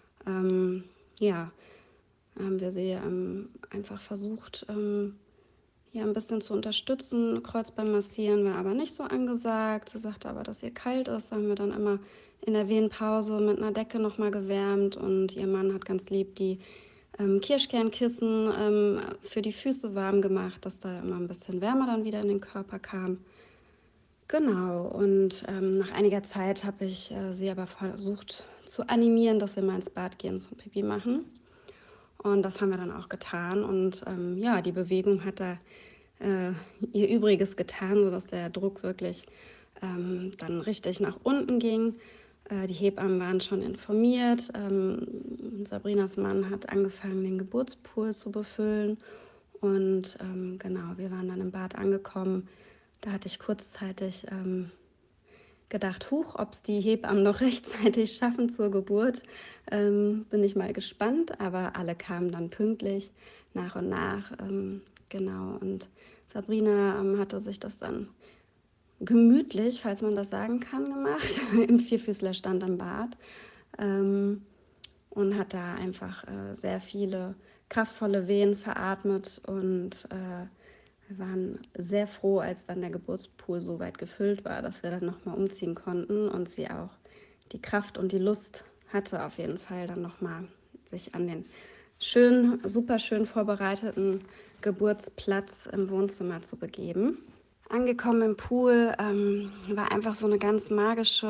ja, haben wir sie einfach versucht, ja, ein bisschen zu unterstützen. Kreuzbein massieren war aber nicht so angesagt. Sie sagte aber, dass ihr kalt ist. Da haben wir dann immer in der Wehenpause mit einer Decke nochmal gewärmt. Und ihr Mann hat ganz lieb die Kirschkernkissen für die Füße warm gemacht, dass da immer ein bisschen Wärme dann wieder in den Körper kam. Genau, und nach einiger Zeit habe ich sie aber versucht zu animieren, dass wir mal ins Bad gehen zum Pipi machen. Und das haben wir dann auch getan. Und ja, die Bewegung hat da ihr Übriges getan, sodass der Druck wirklich dann richtig nach unten ging. Die Hebammen waren schon informiert. Sabrinas Mann hat angefangen, den Geburtspool zu befüllen. Und genau, wir waren dann im Bad angekommen. Da hatte ich kurzzeitig gedacht, huch, ob es die Hebammen noch rechtzeitig schaffen zur Geburt. Bin ich mal gespannt, aber alle kamen dann pünktlich nach und nach. Genau, und Sabrina hatte sich das dann gemütlich, falls man das sagen kann, gemacht, im Vierfüßlerstand am Bad. Und hat da einfach sehr viele kraftvolle Wehen veratmet und wir waren sehr froh, als dann der Geburtspool so weit gefüllt war, dass wir dann nochmal umziehen konnten und sie auch die Kraft und die Lust hatte, auf jeden Fall dann nochmal sich an den super schön vorbereiteten Geburtsplatz im Wohnzimmer zu begeben. Angekommen im Pool war einfach so eine ganz magische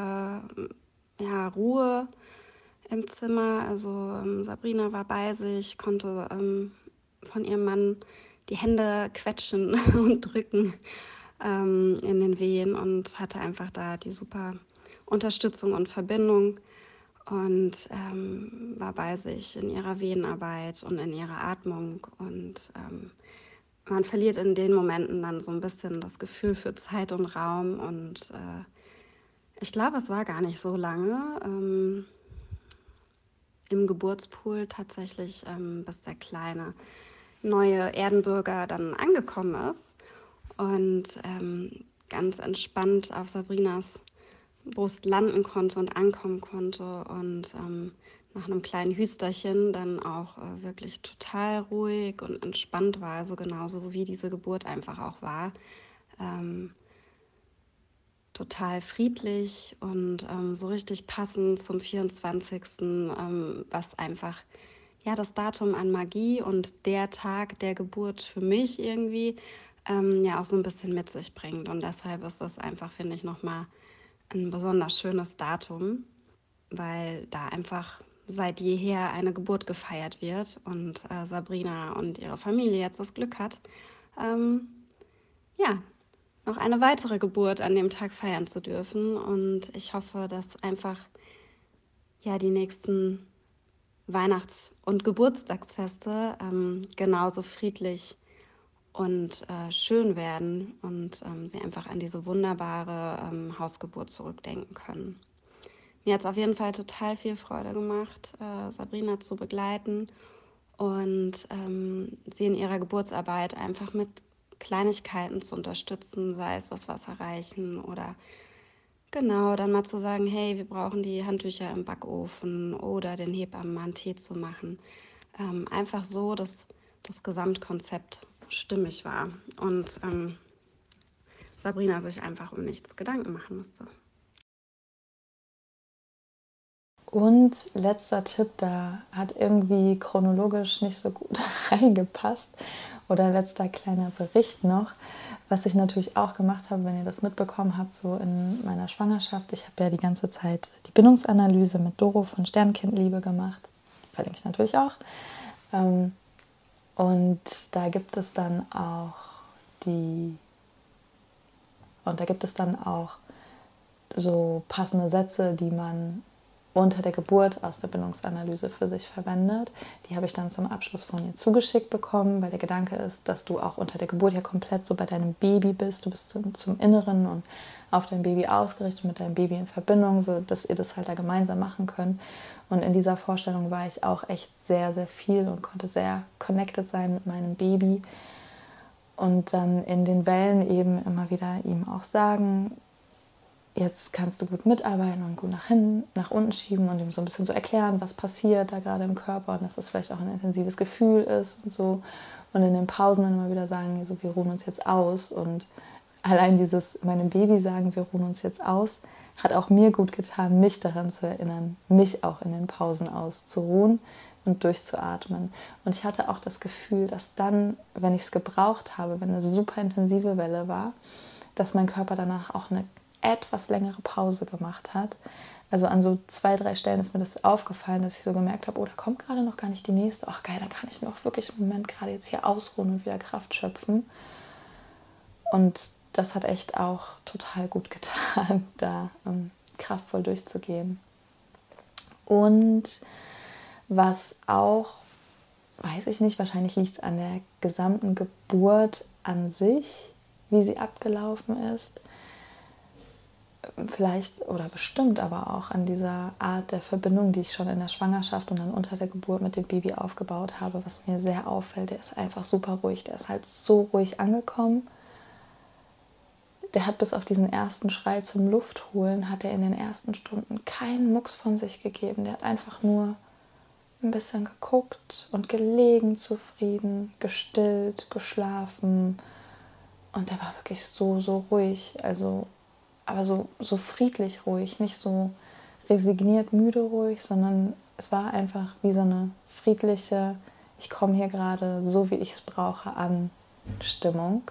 Ruhe im Zimmer. Also Sabrina war bei sich, konnte von ihrem Mann die Hände quetschen und drücken in den Wehen und hatte einfach da die super Unterstützung und Verbindung und war bei sich in ihrer Wehenarbeit und in ihrer Atmung. Und man verliert in den Momenten dann so ein bisschen das Gefühl für Zeit und Raum. Und ich glaube, es war gar nicht so lange im Geburtspool tatsächlich, bis der kleine neue Erdenbürger dann angekommen ist und ganz entspannt auf Sabrinas Brust landen konnte und ankommen konnte und nach einem kleinen Hüsterchen dann auch wirklich total ruhig und entspannt war, also genauso wie diese Geburt einfach auch war. Total friedlich und so richtig passend zum 24., was einfach das Datum an Magie und der Tag der Geburt für mich irgendwie auch so ein bisschen mit sich bringt. Und deshalb ist das einfach, finde ich, nochmal ein besonders schönes Datum, weil da einfach seit jeher eine Geburt gefeiert wird und Sabrina und ihre Familie jetzt das Glück hat, noch eine weitere Geburt an dem Tag feiern zu dürfen. Und ich hoffe, dass einfach die nächsten Weihnachts- und Geburtstagsfeste genauso friedlich und schön werden und sie einfach an diese wunderbare Hausgeburt zurückdenken können. Mir hat es auf jeden Fall total viel Freude gemacht, Sabrina zu begleiten und sie in ihrer Geburtsarbeit einfach mit Kleinigkeiten zu unterstützen, sei es das Wasserreichen oder genau, dann mal zu sagen, hey, wir brauchen die Handtücher im Backofen oder den Hebammen mal einen Tee zu machen. Einfach so, dass das Gesamtkonzept stimmig war und Sabrina sich einfach um nichts Gedanken machen musste. Und letzter Tipp, da hat irgendwie chronologisch nicht so gut reingepasst. Oder letzter kleiner Bericht noch, was ich natürlich auch gemacht habe, wenn ihr das mitbekommen habt, so in meiner Schwangerschaft. Ich habe ja die ganze Zeit die Bindungsanalyse mit Doro von Sternkindliebe gemacht. Verlinke ich natürlich auch. Und da gibt es dann auch so passende Sätze, die man unter der Geburt aus der Bindungsanalyse für sich verwendet. Die habe ich dann zum Abschluss von ihr zugeschickt bekommen, weil der Gedanke ist, dass du auch unter der Geburt ja komplett so bei deinem Baby bist. Du bist zum Inneren und auf dein Baby ausgerichtet, mit deinem Baby in Verbindung, so dass ihr das halt da gemeinsam machen könnt. Und in dieser Vorstellung war ich auch echt sehr, sehr viel und konnte sehr connected sein mit meinem Baby. Und dann in den Wellen eben immer wieder ihm auch sagen, jetzt kannst du gut mitarbeiten und gut nach unten schieben und ihm so ein bisschen so erklären, was passiert da gerade im Körper und dass das vielleicht auch ein intensives Gefühl ist und so. Und in den Pausen dann immer wieder sagen, so, wir ruhen uns jetzt aus. Und allein dieses meinem Baby sagen, wir ruhen uns jetzt aus, hat auch mir gut getan, mich daran zu erinnern, mich auch in den Pausen auszuruhen und durchzuatmen. Und ich hatte auch das Gefühl, dass dann, wenn ich es gebraucht habe, wenn eine super intensive Welle war, dass mein Körper danach auch eine etwas längere Pause gemacht hat. Also an so 2, 3 Stellen ist mir das aufgefallen, dass ich so gemerkt habe, oh, da kommt gerade noch gar nicht die nächste. Ach geil, dann kann ich noch wirklich einen Moment gerade jetzt hier ausruhen und wieder Kraft schöpfen. Und das hat echt auch total gut getan, da kraftvoll durchzugehen. Und was auch, weiß ich nicht, wahrscheinlich liegt es an der gesamten Geburt an sich, wie sie abgelaufen ist. vielleicht oder bestimmt aber auch an dieser Art der Verbindung, die ich schon in der Schwangerschaft und dann unter der Geburt mit dem Baby aufgebaut habe, was mir sehr auffällt. Der ist einfach super ruhig, der ist halt so ruhig angekommen. Der hat bis auf diesen ersten Schrei zum Luftholen, hat er in den ersten Stunden keinen Mucks von sich gegeben. Der hat einfach nur ein bisschen geguckt und gelegen zufrieden, gestillt, geschlafen. Und der war wirklich so, so ruhig, also aber so friedlich ruhig, nicht so resigniert, müde ruhig, sondern es war einfach wie so eine friedliche, ich komme hier gerade so, wie ich es brauche, an Stimmung.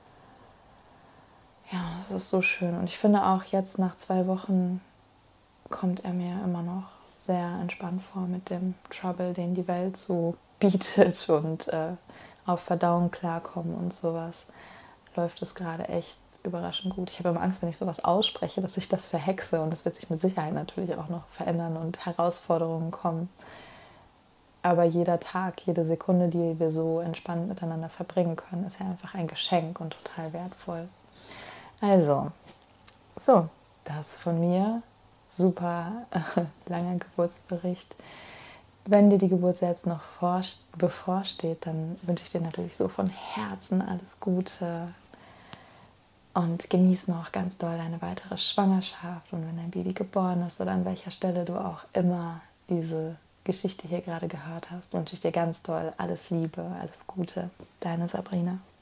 Ja, das ist so schön. Und ich finde auch jetzt nach 2 Wochen kommt er mir immer noch sehr entspannt vor mit dem Trouble, den die Welt so bietet und auf Verdauung klarkommen und sowas. Läuft es gerade echt überraschend gut. Ich habe immer Angst, wenn ich sowas ausspreche, dass ich das verhexe und das wird sich mit Sicherheit natürlich auch noch verändern und Herausforderungen kommen. Aber jeder Tag, jede Sekunde, die wir so entspannt miteinander verbringen können, ist ja einfach ein Geschenk und total wertvoll. Also, so, das von mir. Super langer Geburtsbericht. Wenn dir die Geburt selbst noch bevorsteht, dann wünsche ich dir natürlich so von Herzen alles Gute und genieß noch ganz doll deine weitere Schwangerschaft. Und wenn dein Baby geboren ist oder an welcher Stelle du auch immer diese Geschichte hier gerade gehört hast, wünsche ich dir ganz doll alles Liebe, alles Gute. Deine Sabrina.